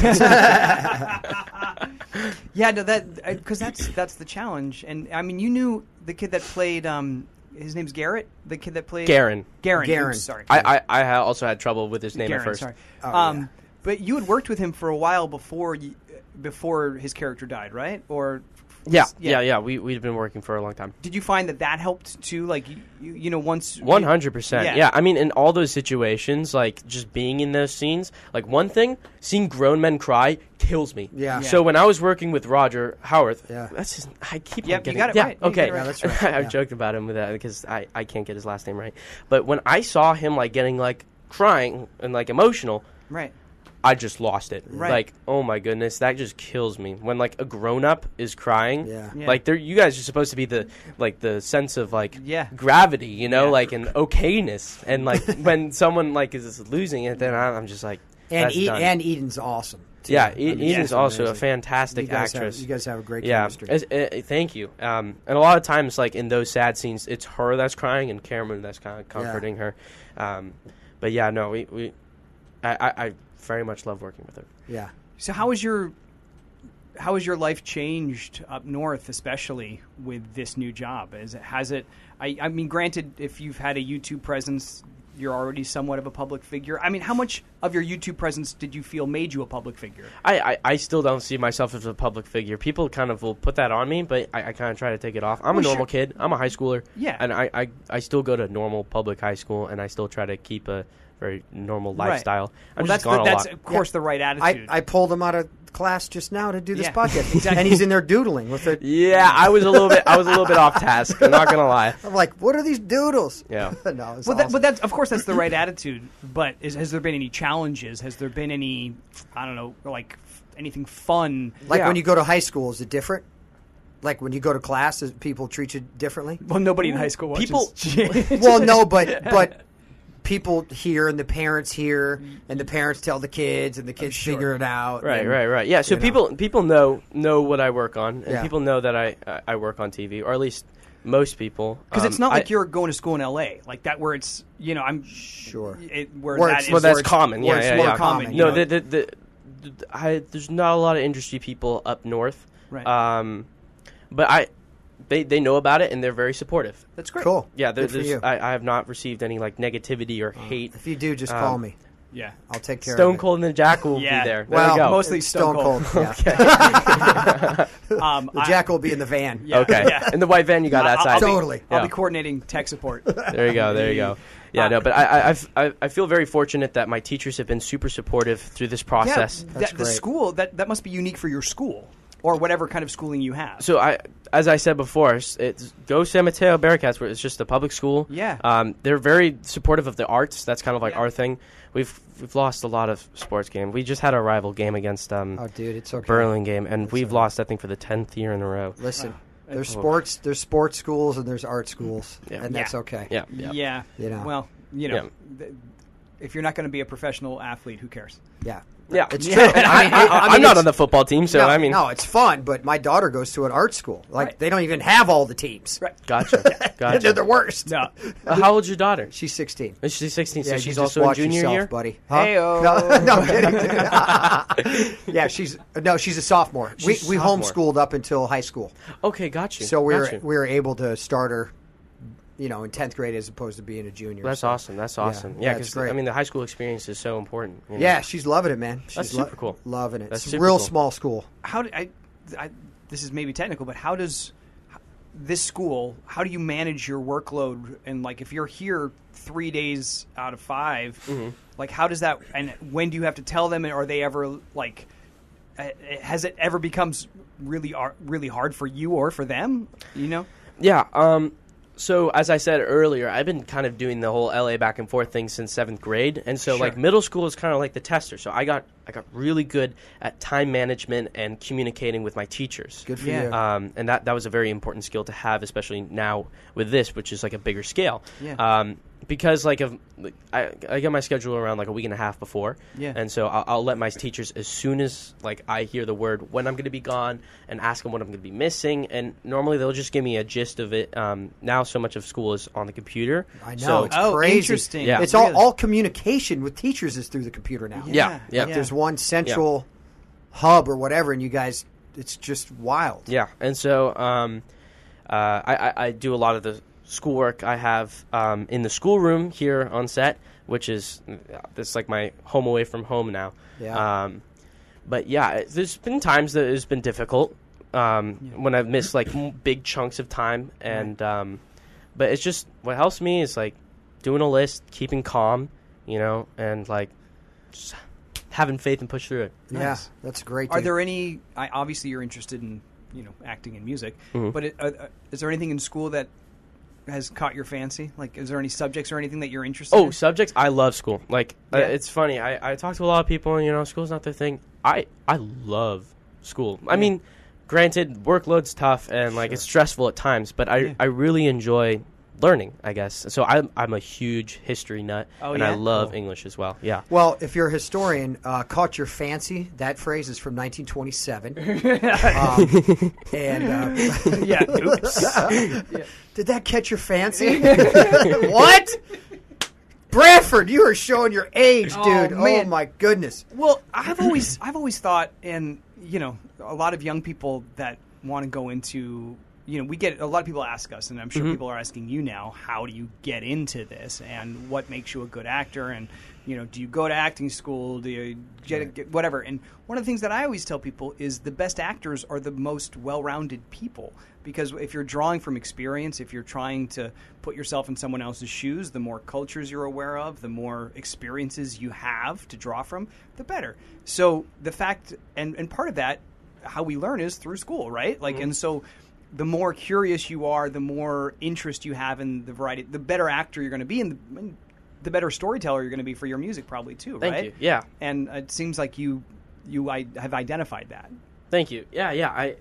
Yeah, no, because that's the challenge. And I mean, you knew the kid that played. His name's Garrett. The kid that played Garen. Oops, sorry. I also had trouble with his name Garen, at first. Sorry. Oh, yeah. But you had worked with him for a while before his character died, right? Or Yeah. We'd been working for a long time. did you find that helped too? Once 100%. Yeah. I mean, in all those situations, just being in those scenes, one thing, seeing grown men cry kills me. Yeah. So when I was working with Roger Howarth, Yeah. that's just, I keep Yep, on getting you got it yeah, right. You okay. got it right. Yeah, that's right. I've Yeah. joked about him with that because I can't get his last name right. But when I saw him getting crying and emotional, right. I just lost it. Right. Oh my goodness, that just kills me. When a grown up is crying, Yeah. Yeah. you guys are supposed to be the sense of Yeah. gravity, Yeah. and okayness. And when someone is losing it, then I'm just And that's done. and Eden's awesome. too. Yeah, I mean, Eden's she's also a amazing. fantastic You guys actress. you guys have a great Yeah, chemistry. thank you. And a lot of times, in those sad scenes, it's her that's crying and Cameron that's kind of comforting her. But yeah, no, I very much love working with her. Yeah. So how has your life changed up north, especially with this new job? Has it? I mean, granted, if you've had a YouTube presence you're already somewhat of a public figure? I mean, how much of your YouTube presence did you feel made you a public figure? I still don't see myself as a public figure. People kind of will put that on me, but I kind of try to take it off. I'm a normal kid. I'm a high schooler. Yeah. And I still go to normal public high school, and I still try to keep a very normal lifestyle. I'm just gone a lot. That's of course the right attitude. I pulled him out of class just now to do this Yeah, podcast, exactly. and he's in there doodling with it. Yeah, I was a little bit off task. I'm not gonna lie. I'm like, what are these doodles? Yeah. No, it's Well, awesome. but that's of course that's the right attitude. But has there been any challenges? Has there been any, I don't know, like anything fun? like yeah. when you go to high school, is it different? Like when you go to class, does people treat you differently? Well, nobody in high school watches. People- Well, no, but people here and the parents here, and the parents tell the kids, and the kids figure it out. Right, and, right. Yeah, so you know. people know what I work on, and Yeah. people know that I work on TV, or at least most people. Because it's not like you're going to school in L.A. like that, where it's I'm Sure. where Where that it's- is well, that's where it's- common. where Yeah, it's yeah, more yeah. common, you No, know? there's not a lot of industry people up north. Right. But they know about it, and they're very supportive. That's great. Cool. Yeah, Good for you. I have not received any like negativity or hate. If you do, just call me. Yeah. I'll take care Stone of it. Cold and the Jack will Yeah. be there. Well, there we go. mostly Stone Cold. Yeah. The Jack will be in the van. Yeah. Okay. Yeah. In the white van you got outside. Totally. I'll Yeah. be coordinating tech support. There you go. There you go. Yeah, no, but I feel very fortunate that my teachers have been super supportive through this process. Yeah, That's the great. school that must be unique for your school or whatever kind of schooling you have. So as I said before, it's Go San Mateo Bearcats, where it's just a public school. Yeah. They're very supportive of the arts. That's kind of like Yeah. our thing. We've lost a lot of sports games. We just had a rival game against Oh, dude, it's okay. Burlingame, and we've lost, I think, for the 10th year in a row. Listen, there's sports schools and there's art schools, Yeah. and that's okay. Yeah. Yeah. You know. Well, if you're not going to be a professional athlete, who cares? Yeah. Yeah, It's Yeah. true. And I mean, I'm not it's- on the football team, so no, I mean, no, it's fun, but my daughter goes to an art school. Like, Right. they don't even have all the teams. Right. gotcha. They're the worst. No. How old's your daughter? She's 16. Is she 16? Yeah, So you she's just also a watch junior yourself, year, buddy. Hey-o. No, kidding. Yeah, she's a sophomore. She's We a sophomore. homeschooled up until high school, Okay, got you. so we Got you. were able to start her, in 10th grade as opposed to being a junior. That's so. awesome. That's awesome. Yeah, Yeah, it's because great. I mean, the high school experience is so important. you know? Yeah, she's loving it, man. She's That's super cool. Loving it. That's It's a super real cool. small school. How do this is maybe technical, but how does this school? How do you manage your workload? And like, if you're here 3 days out of 5, Mm-hmm. like, how does that? And when do you have to tell them? And are they ever like? Has it ever becomes really hard for you or for them? Yeah. So as I said earlier, I've been kind of doing the whole LA back and forth thing since 7th grade, and so Sure. like middle school is kind of like the tester. So I got really good at time management and communicating with my teachers. Good for Yeah. you. And that was a very important skill to have, especially now with this, which is like a bigger scale. Yeah. Because I get my schedule around like a week and a half before, Yeah. and so I'll let my teachers, as soon as like I hear the word when I'm going to be gone, and ask them what I'm going to be missing, and normally they'll just give me a gist of it. Now so much of school is on the computer. I know. So, It's Oh, crazy. interesting. Yeah. It's Really? all communication with teachers is through the computer now. Yeah. There's one central hub or whatever, and you guys, it's just wild. Yeah, and so I do a lot of the schoolwork I have in the schoolroom here on set, which is this like my home away from home now. Yeah. But yeah, there's been times that it's been difficult when I've missed like big chunks of time, and but it's just what helps me is like doing a list, keeping calm, and like just having faith and push through it. Yeah, Nice. that's great. Are dude. there any? Obviously, you're interested in acting and music, Mhm. but is there anything in school that has caught your fancy? Like, is there any subjects or anything that you're interested in? Subjects. I love school. Like, Yeah. it's funny. I talk to a lot of people, and, school's not their thing. I love school. I mean, granted, workload's tough, and, like, it's stressful at times, but I really enjoy learning, I guess. So I'm a huge history nut, Oh, and I yeah? love Cool. English as well. Yeah. Well, if you're a historian, caught your fancy. That phrase is from 1927. And Yeah. Oops. did that catch your fancy? What? Bradford, you are showing your age, Oh, dude. Oh man. my goodness. Well, I've always thought, and a lot of young people that want to go into we get a lot of people ask us, and I'm sure people are asking you now, how do you get into this, and what makes you a good actor, and do you go to acting school, do you get whatever? And one of the things that I always tell people is the best actors are the most well-rounded people, because if you're drawing from experience, if you're trying to put yourself in someone else's shoes, the more cultures you're aware of, the more experiences you have to draw from, the better. So the fact, and part of that, how we learn is through school, right? And so the more curious you are, the more interest you have in the variety, the better actor you're going to be, and the better storyteller you're going to be for your music probably too, right? Thank you. Yeah. And it seems like you have identified that. Thank you. Yeah.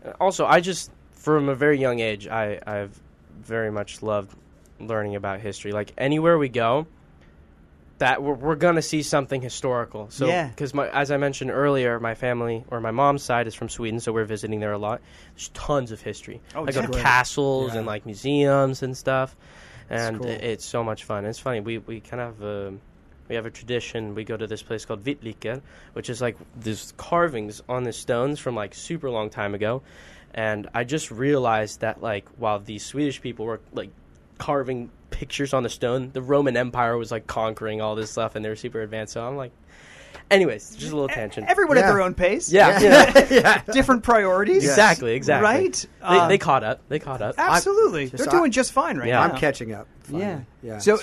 I just, from a very young age, I've very much loved learning about history. Like anywhere we go, that we're gonna see something historical. So, because as I mentioned earlier, my family or my mom's side is from Sweden, so we're visiting there a lot. There's tons of history. I go to castles and like museums and stuff, and cool. It's so much fun. It's funny. We kind of we have a tradition. We go to this place called Vitliker, which is like these carvings on the stones from like super long time ago. And I just realized that, like, while these Swedish people were, like, carving pictures on the stone, the Roman Empire was, like, conquering all this stuff, and they were super advanced. So I'm like, anyways, just a little tangent. Everyone at their own pace. Yeah. Different priorities. Yes. Exactly. Right? They caught up. Absolutely. They're doing just fine right now. I'm catching up. Finally. Yeah. So,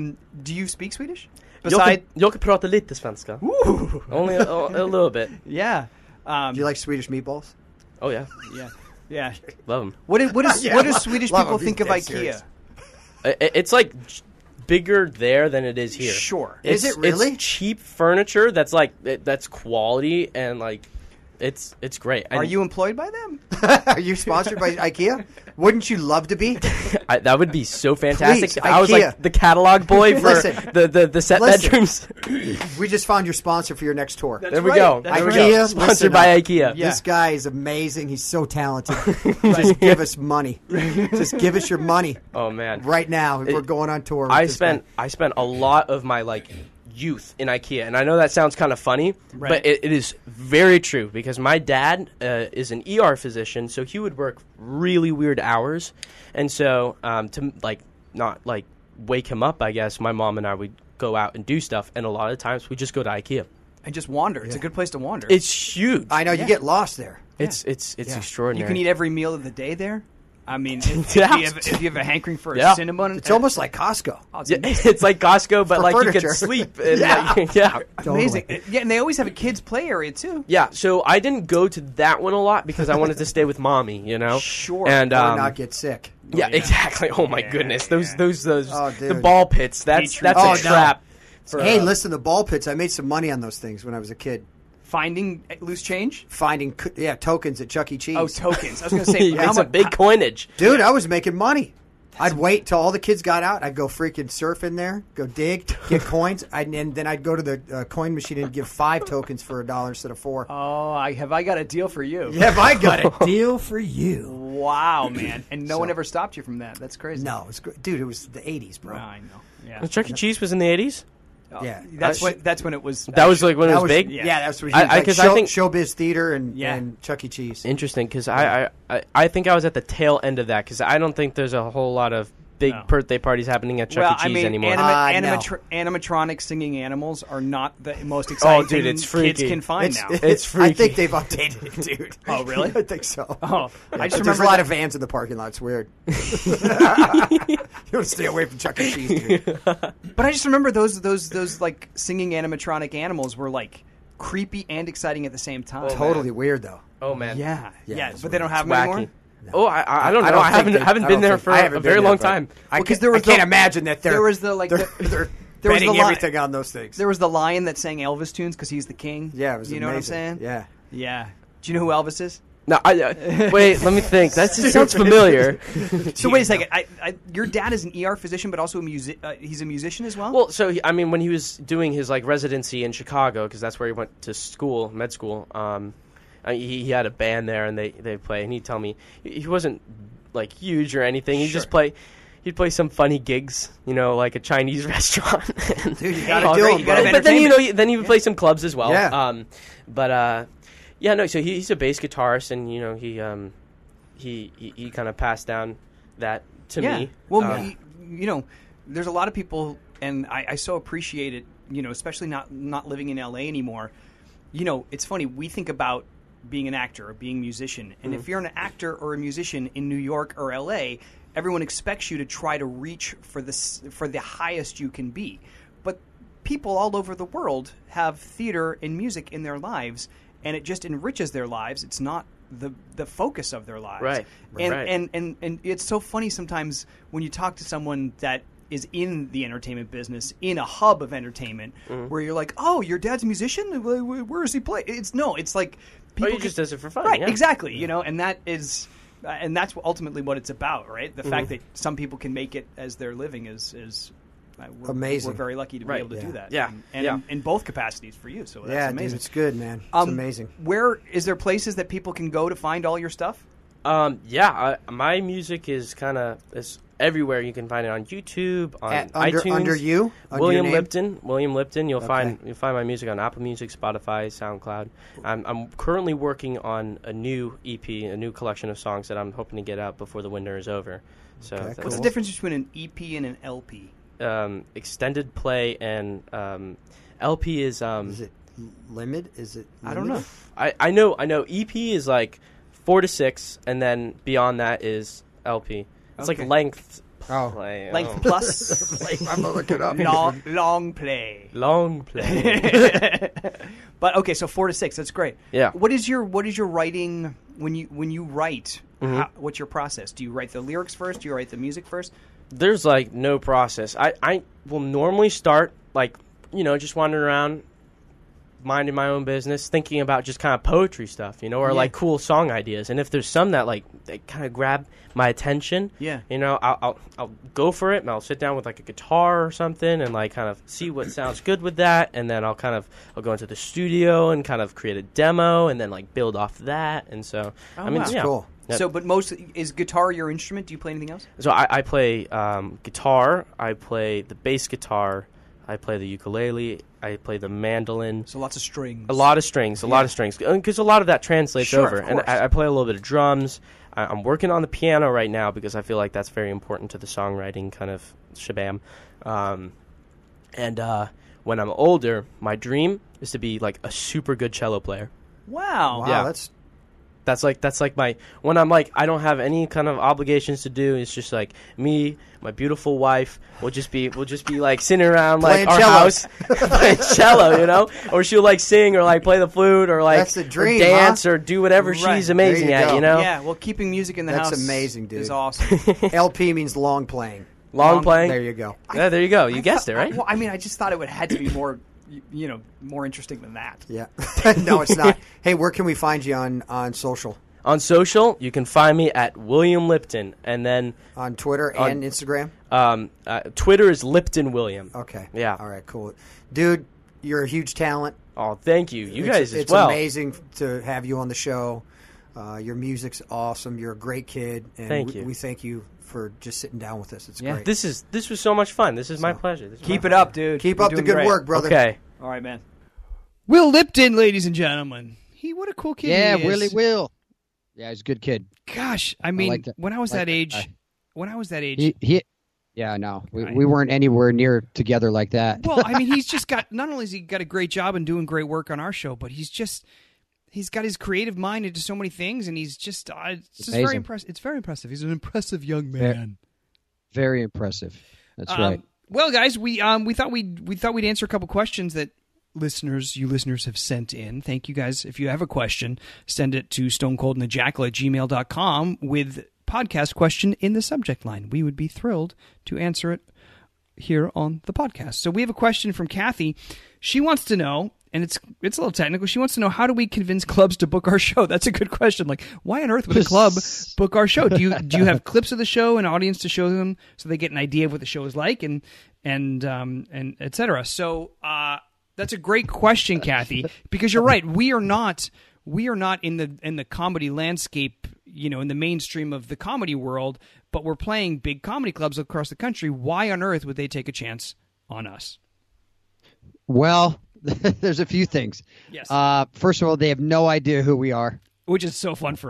do you speak Swedish? Jag kan prata lite svenska. Only a little bit. Yeah. Do you like Swedish meatballs? Oh, yeah. Yeah. Love them. What do Swedish people think of IKEA? Serious. It's like bigger there than it is here. Sure. Is it really? It's cheap furniture that's like that's quality, and like it's great. Are you employed by them? Are you sponsored by IKEA? Wouldn't you love to be? That would be so fantastic. Please, if I was like the catalog boy for the set bedrooms. We just found your sponsor for your next tour. There we go. IKEA, sponsored by IKEA. Yeah. This guy is amazing. He's so talented. Just give us money. Just give us your money. Oh man! Right now, we're going on tour. I spent a lot of my youth in IKEA, and I know that sounds kind of funny, but it is very true, because my dad is an ER physician, so he would work really weird hours, and so to not wake him up, I guess my mom and I would go out and do stuff, and a lot of times we just go to IKEA and just wander. It's a good place to wander. It's huge. I know, you get lost there. It's extraordinary. You can eat every meal of the day there. I mean, if you have a hankering for a cinnamon, it's almost like Costco. Oh, it's like Costco, but like furniture. You can sleep. And amazing. Yeah, and they always have a kids' play area too. Yeah, so I didn't go to that one a lot because I wanted to stay with mommy. Sure, and or not get sick. Yeah, exactly. Oh my goodness, those the ball pits. That's a trap. No. Hey, listen, the ball pits. I made some money on those things when I was a kid. Finding loose change? Finding tokens at Chuck E. Cheese. Oh, tokens. I was going to say, it's a big coinage. Dude, I was making money. I'd wait till all the kids got out. I'd go freaking surf in there, go dig, get coins, and then I'd go to the coin machine and give 5 tokens for $1 instead of 4. Oh, have I got a deal for you? Yeah, have I got a deal for you? Wow, man. And no one ever stopped you from that. That's crazy. No, dude, it was the 80s, bro. I know. Yeah. Chuck E. Cheese was in the 80s? Oh, yeah, that's when it was. That was like when it was big. Yeah, that's what I think Showbiz Theater and Chuck E. Cheese. Interesting, because I think I was at the tail end of that, because I don't think there's a whole lot of big birthday parties happening at Chuck E. Cheese anymore. Animatronic singing animals are not the most exciting thing kids can find now. It's freaky. I think they've updated it, dude. Oh, really? I think so. Oh, I just remember there's a lot of vans in the parking lot. It's weird. You don't stay away from Chuck E. Cheese, dude. But I just remember those like singing animatronic animals were like creepy and exciting at the same time. Totally weird, though. Oh man. Yeah. But they don't have them anymore. No. Oh, I don't know. I haven't been there for a very long time. I can't imagine that they're betting everything on those things. There was the lion that sang Elvis tunes because he's the king. Yeah, it was amazing. Know what I'm saying? Yeah. Yeah. Do you know who Elvis is? No, wait. Let me think. That just sounds familiar. So wait a second. Your dad is an ER physician, but also he's a musician as well. Well, so when he was doing his residency in Chicago, because that's where he went to school, med school. He had a band there, and they play. And he'd tell me he wasn't like huge or anything. He'd just play. He'd play some funny gigs, like a Chinese restaurant. Dude, you gotta do it. But then then he would play some clubs as well. Yeah. So he's a bass guitarist, and he kind of passed down that to me. Well, you know, there's a lot of people, and I so appreciate it, you know, especially not living in LA anymore. You know, it's funny, we think about being an actor or being a musician, and if you're an actor or a musician in New York or LA, everyone expects you to try to reach for the highest you can be. But people all over the world have theater and music in their lives, and it just enriches their lives. It's not the focus of their lives. Right. And it's so funny sometimes when you talk to someone that is in the entertainment business, in a hub of entertainment, where you're like, oh, your dad's a musician? Where does he play? It's like people he just does it for fun. Right, yeah. exactly. You know, and that's ultimately what it's about, right? The fact that some people can make it as their living is amazing. We're very lucky to be able to do that. Yeah. And in both capacities for you. So that's amazing. Dude, it's good, man. It's amazing. Where is there places that people can go to find all your stuff? My music is is everywhere. You can find it on YouTube, on iTunes. Under you, William Lipton. You'll find my music on Apple Music, Spotify, SoundCloud. I'm currently working on a new EP, a new collection of songs that I'm hoping to get out before the winter is over. So What's the difference between an EP and an LP? Extended play and LP is. Is it limited? Is it? I don't know. I know. EP is like 4 to 6, and then beyond that is LP. It's like length play. Length plus. I'm gonna look it up. Long play. Long play. But okay, so 4 to 6. That's great. Yeah. What is your writing when you write? What's your process? Do you write the lyrics first? Do you write the music first? There's like no process. I will normally start like, just wandering around, minding my own business, thinking about just kind of poetry stuff, or like cool song ideas. And if there's some that kind of grab my attention, I'll go for it, and I'll sit down with like a guitar or something and like kind of see what sounds good with that. And then I'll go into the studio and kind of create a demo and then like build off that. And so, That's cool. Yep. So, but is guitar your instrument? Do you play anything else? So I play guitar, I play the bass guitar, I play the ukulele, I play the mandolin. So lots of strings. A lot of strings, because a lot of that translates over. And I play a little bit of drums. I'm working on the piano right now because I feel like that's very important to the songwriting kind of shabam. And when I'm older, my dream is to be like a super good cello player. Wow. Yeah. That's like my, when I'm like, I don't have any kind of obligations to do. It's just like me, my beautiful wife. We'll just be like sitting around like our house playing cello, or she'll like sing or like play the flute or like that's the dream, or dance or do whatever she's amazing at, Yeah, well, keeping music in the house. That's amazing, dude. Is awesome. LP means long playing. Long playing. There you go. Yeah, there you go. You guessed it, right? Well, I just thought it had to be more. More interesting than that. Yeah. No, it's not. Hey, where can we find you on social? On social, you can find me at William Lipton, and then on Twitter and Instagram. Twitter is Lipton William. Okay. Yeah. All right. Cool, dude. You're a huge talent. Oh, thank you. You guys as it's well. It's amazing to have you on the show. Your music's awesome. You're a great kid, and thank you. We thank you for just sitting down with us. It's great. This was so much fun. This is my pleasure. Keep it up, dude. Keep up the good work, brother. Okay. All right, man. Will Lipton, ladies and gentlemen. What a cool kid he is. Yeah, Willie Will. Yeah, he's a good kid. Gosh, when I was that age, yeah, no, we weren't anywhere near together like that. Well, he's just got, not only has he got a great job and doing great work on our show, but he's got his creative mind into so many things, and he's just, it's just very impressive. It's very impressive. He's an impressive young man. Very impressive. That's right. Well, guys, we thought we'd answer a couple questions that you listeners have sent in. Thank you, guys. If you have a question, send it to stonecoldandthejackal@gmail.com with podcast question in the subject line. We would be thrilled to answer it here on the podcast. So we have a question from Kathy. She wants to know, and it's a little technical, she wants to know, how do we convince clubs to book our show? That's a good question. Like, why on earth would a club book our show? Do you have clips of the show and audience to show them so they get an idea of what the show is like and et cetera? So that's a great question, Kathy, because you're right. We are not in the comedy landscape, in the mainstream of the comedy world, but we're playing big comedy clubs across the country. Why on earth would they take a chance on us? Well, there's a few things. Yes. First of all, they have no idea who we are, which is so fun for us.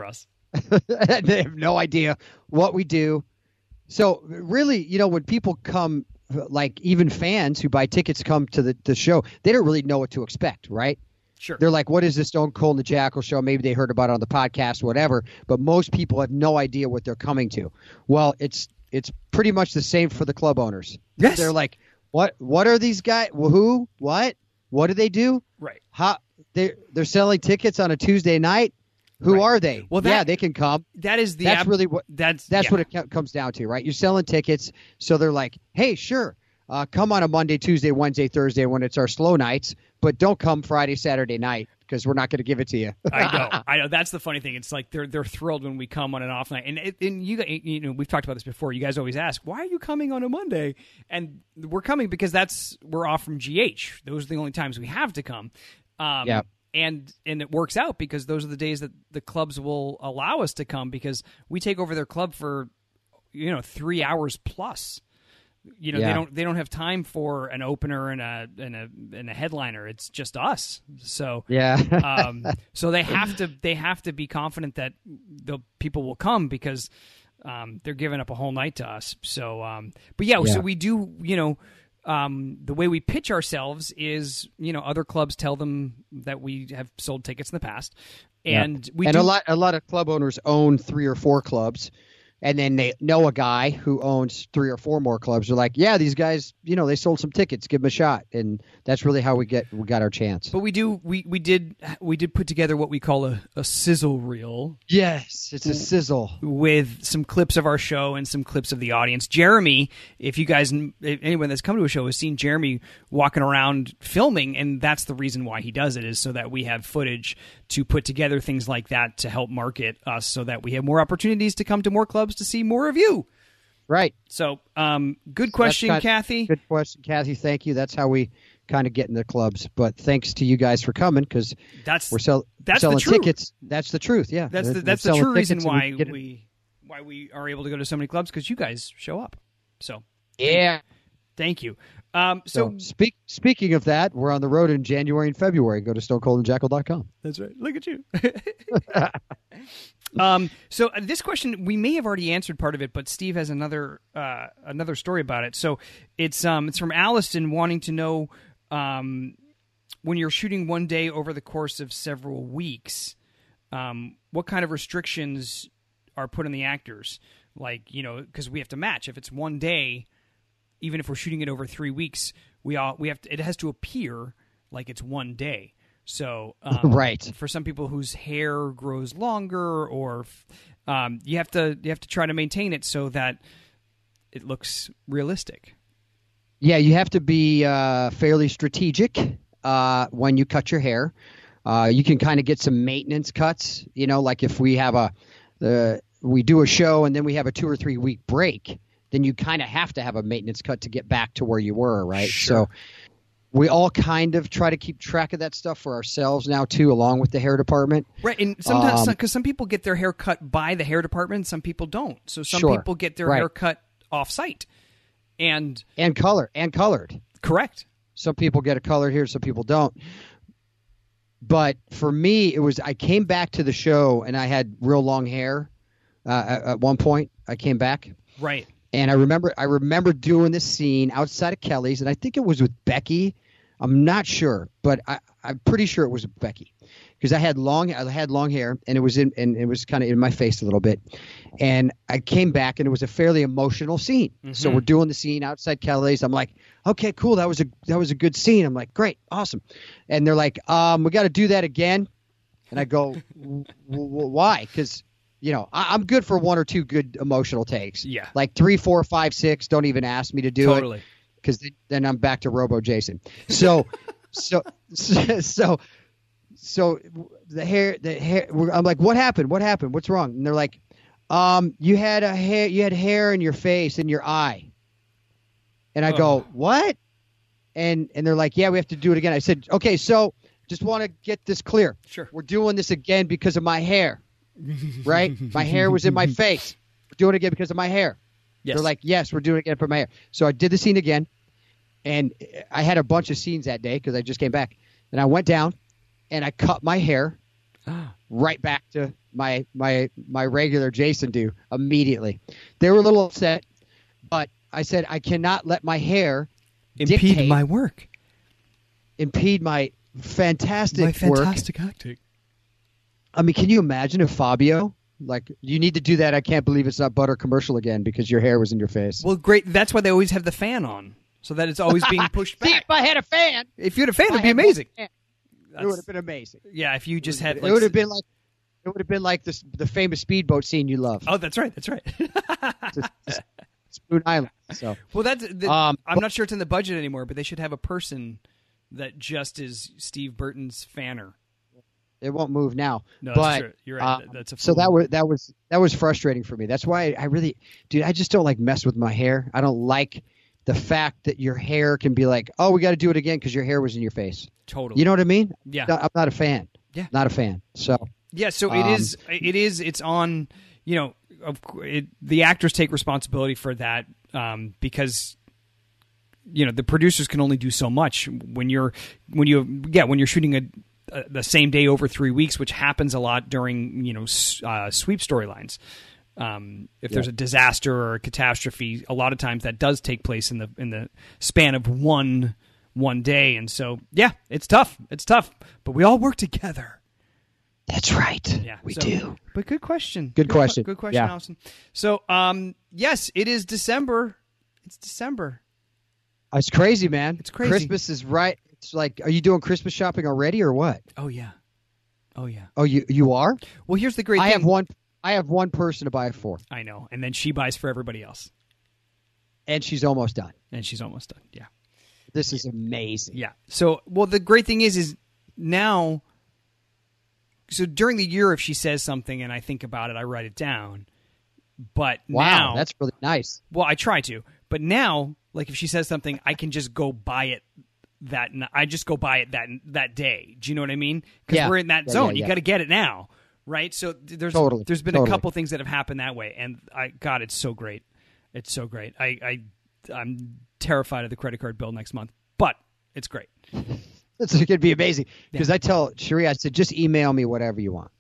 They have no idea what we do. So really, when people come, like even fans who buy tickets come to the show, they don't really know what to expect, right? Sure. They're like, what is the Stone Cold and the Jackal show? Maybe they heard about it on the podcast, whatever. But most people have no idea what they're coming to. Well, it's pretty much the same for the club owners. Yes. They're like, what are these guys? Who? What do they do? Right. How they're selling tickets on a Tuesday night? Who Right. are they? Well, yeah, they can come. That's Really what that's what it comes down to, right? You're selling tickets, so they're like, hey, sure, come on a Monday, Tuesday, Wednesday, Thursday when it's our slow nights, but don't come Friday, Saturday night because we're not going to give it to you. I know. That's the funny thing. It's like they're thrilled when we come on an off night, and you we've talked about this before. You guys always ask, why are you coming on a Monday? And we're coming because we're off from GH. Those are the only times we have to come. Yeah. And it works out because those are the days that the clubs will allow us to come because we take over their club for 3 hours plus. Yeah. They don't have time for an opener and a headliner. It's just us. So Yeah. So they have to be confident that the people will come because they're giving up a whole night to us. So so we do the way we pitch ourselves is, other clubs tell them that we have sold tickets in the past, and a lot of club owners own 3 or 4 clubs, and then they know a guy who owns 3 or 4 more clubs. They're like, yeah, these guys, they sold some tickets, give them a shot, and that's really how we got our chance. But we did put together what we call a sizzle reel. Yes, it's a sizzle with some clips of our show and some clips of the audience. Jeremy, if anyone that's come to a show has seen Jeremy walking around filming, and that's the reason why he does it, is so that we have footage to put together things like that to help market us so that we have more opportunities to come to more clubs to see more of you. Right. So, good question, Kathy. Good question, Kathy. Thank you. That's how we kind of get in the clubs. But thanks to you guys for coming because we're selling tickets. That's the truth. Yeah, that's the true reason why we are able to go to so many clubs because you guys show up. So yeah, thank you. So speaking of that, we're on the road in January and February. Go to stonecoldandjackal.com. That's right. Look at you. So this question, we may have already answered part of it, but Steve has another story about it. So it's from Alliston wanting to know when you're shooting one day over the course of several weeks, what kind of restrictions are put on the actors? Like, because we have to match. If it's one day, even if we're shooting it over 3 weeks, it has to appear like it's one day. So, right. For some people whose hair grows longer, or you have to try to maintain it so that it looks realistic. Yeah, you have to be fairly strategic when you cut your hair. You can kind of get some maintenance cuts. Like if we have we do a show and then we have a 2 or 3 week break, then you kind of have to have a maintenance cut to get back to where you were, right? Sure. So we all kind of try to keep track of that stuff for ourselves now, too, along with the hair department. Right, and sometimes, because some people get their hair cut by the hair department, some people don't. So some people get their hair cut off-site. And colored. Correct. Some people get it colored here, some people don't. But for me, I came back to the show, and I had real long hair at one point. I came back. Right. And I remember doing this scene outside of Kelly's, and I think it was with Becky. I'm not sure, but I'm pretty sure it was Becky because I had long hair, and it was kind of in my face a little bit. And I came back, and it was a fairly emotional scene. Mm-hmm. So we're doing the scene outside Kelly's. I'm like, okay, cool, that was a good scene. I'm like, great, awesome. And they're like, we got to do that again. And I go, why? Because I'm good for 1 or 2 good emotional takes. Yeah. Like 3, 4, 5, 6. Don't even ask me to do it. Because then I'm back to Robo Jason. So the hair. I'm like, what happened? What's wrong? And they're like, you had hair in your face and your eye. And I go, what? And they're like, yeah, we have to do it again. I said, okay, so just want to get this clear. Sure. We're doing this again because of my hair. Right? My hair was in my face. We're doing it again because of my hair. Yes. They're like, yes, we're doing it again for my hair. So I did the scene again, and I had a bunch of scenes that day because I just came back. And I went down, and I cut my hair right back to my regular Jason do immediately. They were a little upset, but I said I cannot let my hair impede my work, impede my fantastic work. acting. I mean, can you imagine if Fabio, like, you need to do that I Can't Believe It's Not Butter commercial again because your hair was in your face? Well, great. That's why they always have the fan on, so that it's always being pushed back. See, if I had a fan. If you had a fan, it would be amazing. It would have been amazing. Yeah, if you just had It would have been like the famous speedboat scene you love. Oh, that's right. That's right. Spoon Island. So, well, I'm not sure it's in the budget anymore, but they should have a person that just is Steve Burton's fanner. it won't move now. No, but, that's true. You're right. That's a so that was frustrating for me. That's why I really, dude, I just don't like mess with my hair. I don't like the fact that your hair can be like, oh, we got to do it again because your hair was in your face. Totally. You know what I mean? Yeah. I'm not a fan. Yeah. Not a fan. So. Yeah. So it's on, the actors take responsibility for that because, the producers can only do so much when you're shooting the same day over 3 weeks, which happens a lot during, sweep storylines. If there's a disaster or a catastrophe, a lot of times that does take place in the span of one day. And so, yeah, it's tough. It's tough, but we all work together. That's right. Yeah, we do. But good question. Good question. Good question, yeah. Allison. So, yes, it is December. It's December. It's crazy, man. It's crazy. Christmas is right. It's like, are you doing Christmas shopping already or what? Oh yeah. Oh, you are? Well, here's the great thing. I have one person to buy it for. I know, and then she buys for everybody else. And she's almost done. Yeah. This is amazing. Yeah. So, well, the great thing is now. So during the year, if she says something and I think about it, I write it down. But wow, now, that's really nice. Well, I try to. But now, like if she says something, I can just go buy it. I just go buy it that day. Do you know what I mean? Because we're in that zone. You got to get it now, right? So there's been a couple things that have happened that way, and it's so great. It's so great. I'm terrified of the credit card bill next month, but it's great. It's going to be amazing because I tell Cherie, I said, just email me whatever you want.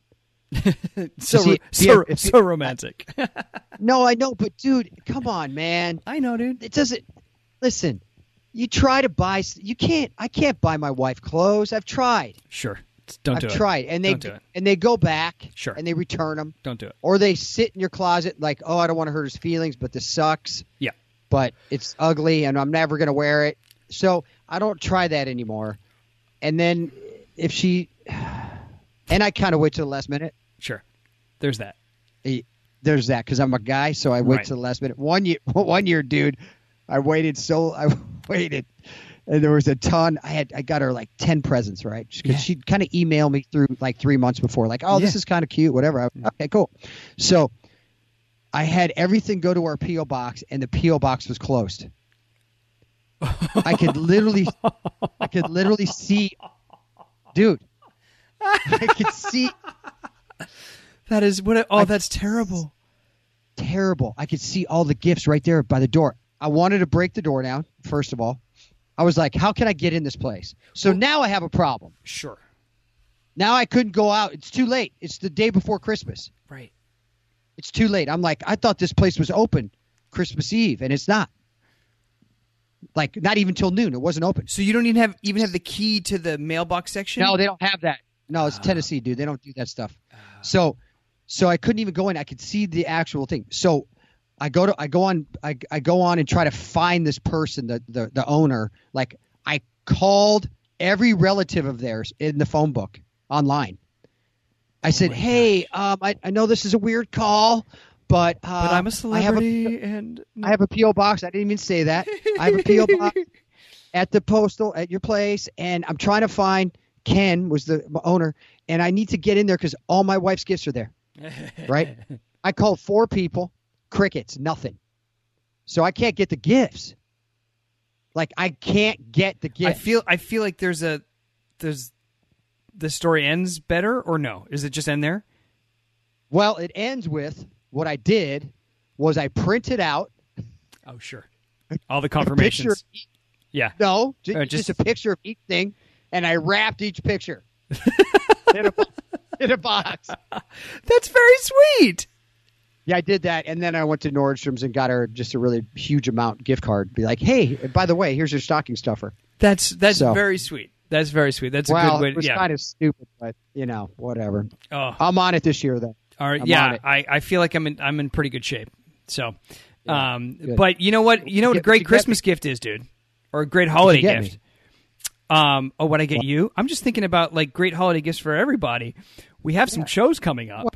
so romantic. No, I know, but dude, come on, man. I know, dude. It doesn't. Listen, you try to buy. You can't. I can't buy my wife clothes. I've tried. Sure. I've tried, and they go back. Sure. And they return them. Don't do it. Or they sit in your closet like, oh, I don't want to hurt his feelings, but this sucks. Yeah. But it's ugly, and I'm never going to wear it. So I don't try that anymore. And then if she, and I kind of wait till the last minute. Sure. There's that. There's that because I'm a guy, so I wait till the last minute. One year, dude, I waited, and there was a ton. I got her like 10 presents, right? Because she'd kind of email me through like 3 months before, like, oh, this is kind of cute, whatever. Okay, cool. So I had everything go to our P.O. box, and the P.O. box was closed. I could literally see, dude. I could see. That is that's terrible. Terrible. I could see all the gifts right there by the door. I wanted to break the door down. First of all, I was like, "How can I get in this place?" So now I have a problem. Sure. Now I couldn't go out. It's too late. It's the day before Christmas. Right. It's too late. I'm like, I thought this place was open Christmas Eve, and it's not. Like, not even till noon. It wasn't open. So you don't even have the key to the mailbox section? No, they don't have that. No, it's Tennessee, dude. They don't do that stuff. So I couldn't even go in. I could see the actual thing. So I go on and try to find this person, the owner. Like, I called every relative of theirs in the phone book online. I said, "Hey, I know this is a weird call, but I'm a celebrity I have a P.O. box. I didn't even say that. I have a P.O. box at the postal at your place, and I'm trying to find Ken was the owner, and I need to get in there because all my wife's gifts are there." Right? I called 4 people, crickets, nothing. So I can't get the gifts. Like, I can't get the gifts. I feel like the story ends better, or no? Is it just end there? Well, it ends with what I did was I printed out. Oh, sure. All the confirmations. Yeah. No, just a picture of each thing, and I wrapped each picture. in a box. That's very sweet. Yeah, I did that, and then I went to Nordstrom's and got her just a really huge amount gift card. Be like, hey, by the way, here's your stocking stuffer. That's very sweet. That's very sweet. That's a good way. It was kind of stupid, but whatever. Oh. I'm on it this year, though. All right, I feel like I'm in pretty good shape. So, but you know what? You know what a great Christmas gift is, dude, or a great holiday gift. What I get you? I'm just thinking about like great holiday gifts for everybody. We have some shows coming up.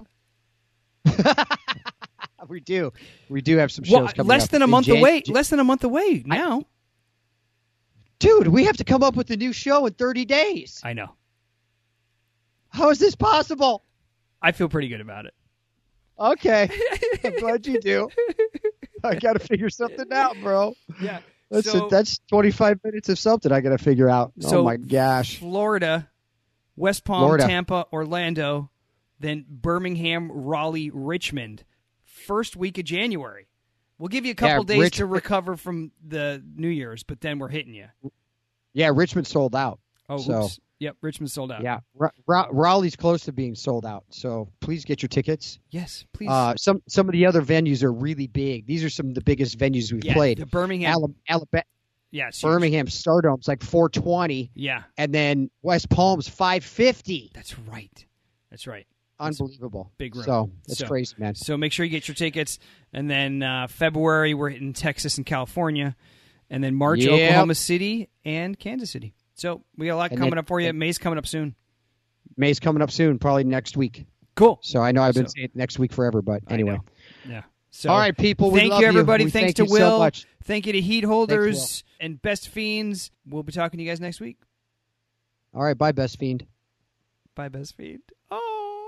We do have some shows coming up. Less than a month away now. Dude, we have to come up with a new show in 30 days. I know. How is this possible? I feel pretty good about it. Okay. I'm glad you do. I got to figure something out, bro. Yeah. That's 25 minutes of something I got to figure out. So oh, my gosh. Florida, West Palm, Tampa, Orlando, then Birmingham, Raleigh, Richmond. First week of January. We'll give you a couple days to recover from the New Year's, but then we're hitting you. Yeah, Richmond sold out. Oh, so. Oops. Yep, Richmond sold out. Yeah, Raleigh's close to being sold out. So please get your tickets. Yes, please. Some of the other venues are really big. These are some of the biggest venues we've played. The Birmingham, Alabama. Yeah, Birmingham Stardome's like 420. Yeah, and then West Palm's 550. That's right. Unbelievable. Big room. So that's crazy, man. So make sure you get your tickets. And then February, we're hitting Texas and California. And then March, Oklahoma City and Kansas City. So we got a lot coming up for you. May's coming up soon. May's coming up soon, probably next week. Cool. So I know I've been saying next week forever, but anyway. Yeah. So, all right, people. Thank you, everybody. Thanks to Will. So much. Thank you to Heat Holders and Best Fiends. We'll be talking to you guys next week. All right. Bye, Best Fiend. Bye, Best Fiend. Oh.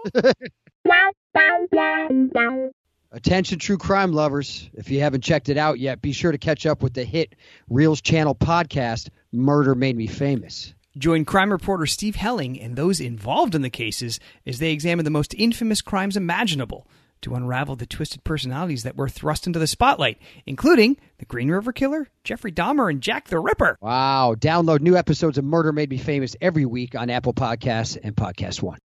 Attention, true crime lovers. If you haven't checked it out yet, be sure to catch up with the hit Reels Channel podcast, Murder Made Me Famous. Join crime reporter Steve Helling and those involved in the cases as they examine the most infamous crimes imaginable to unravel the twisted personalities that were thrust into the spotlight, including the Green River Killer, Jeffrey Dahmer, and Jack the Ripper. Wow. Download new episodes of Murder Made Me Famous every week on Apple Podcasts and Podcast One.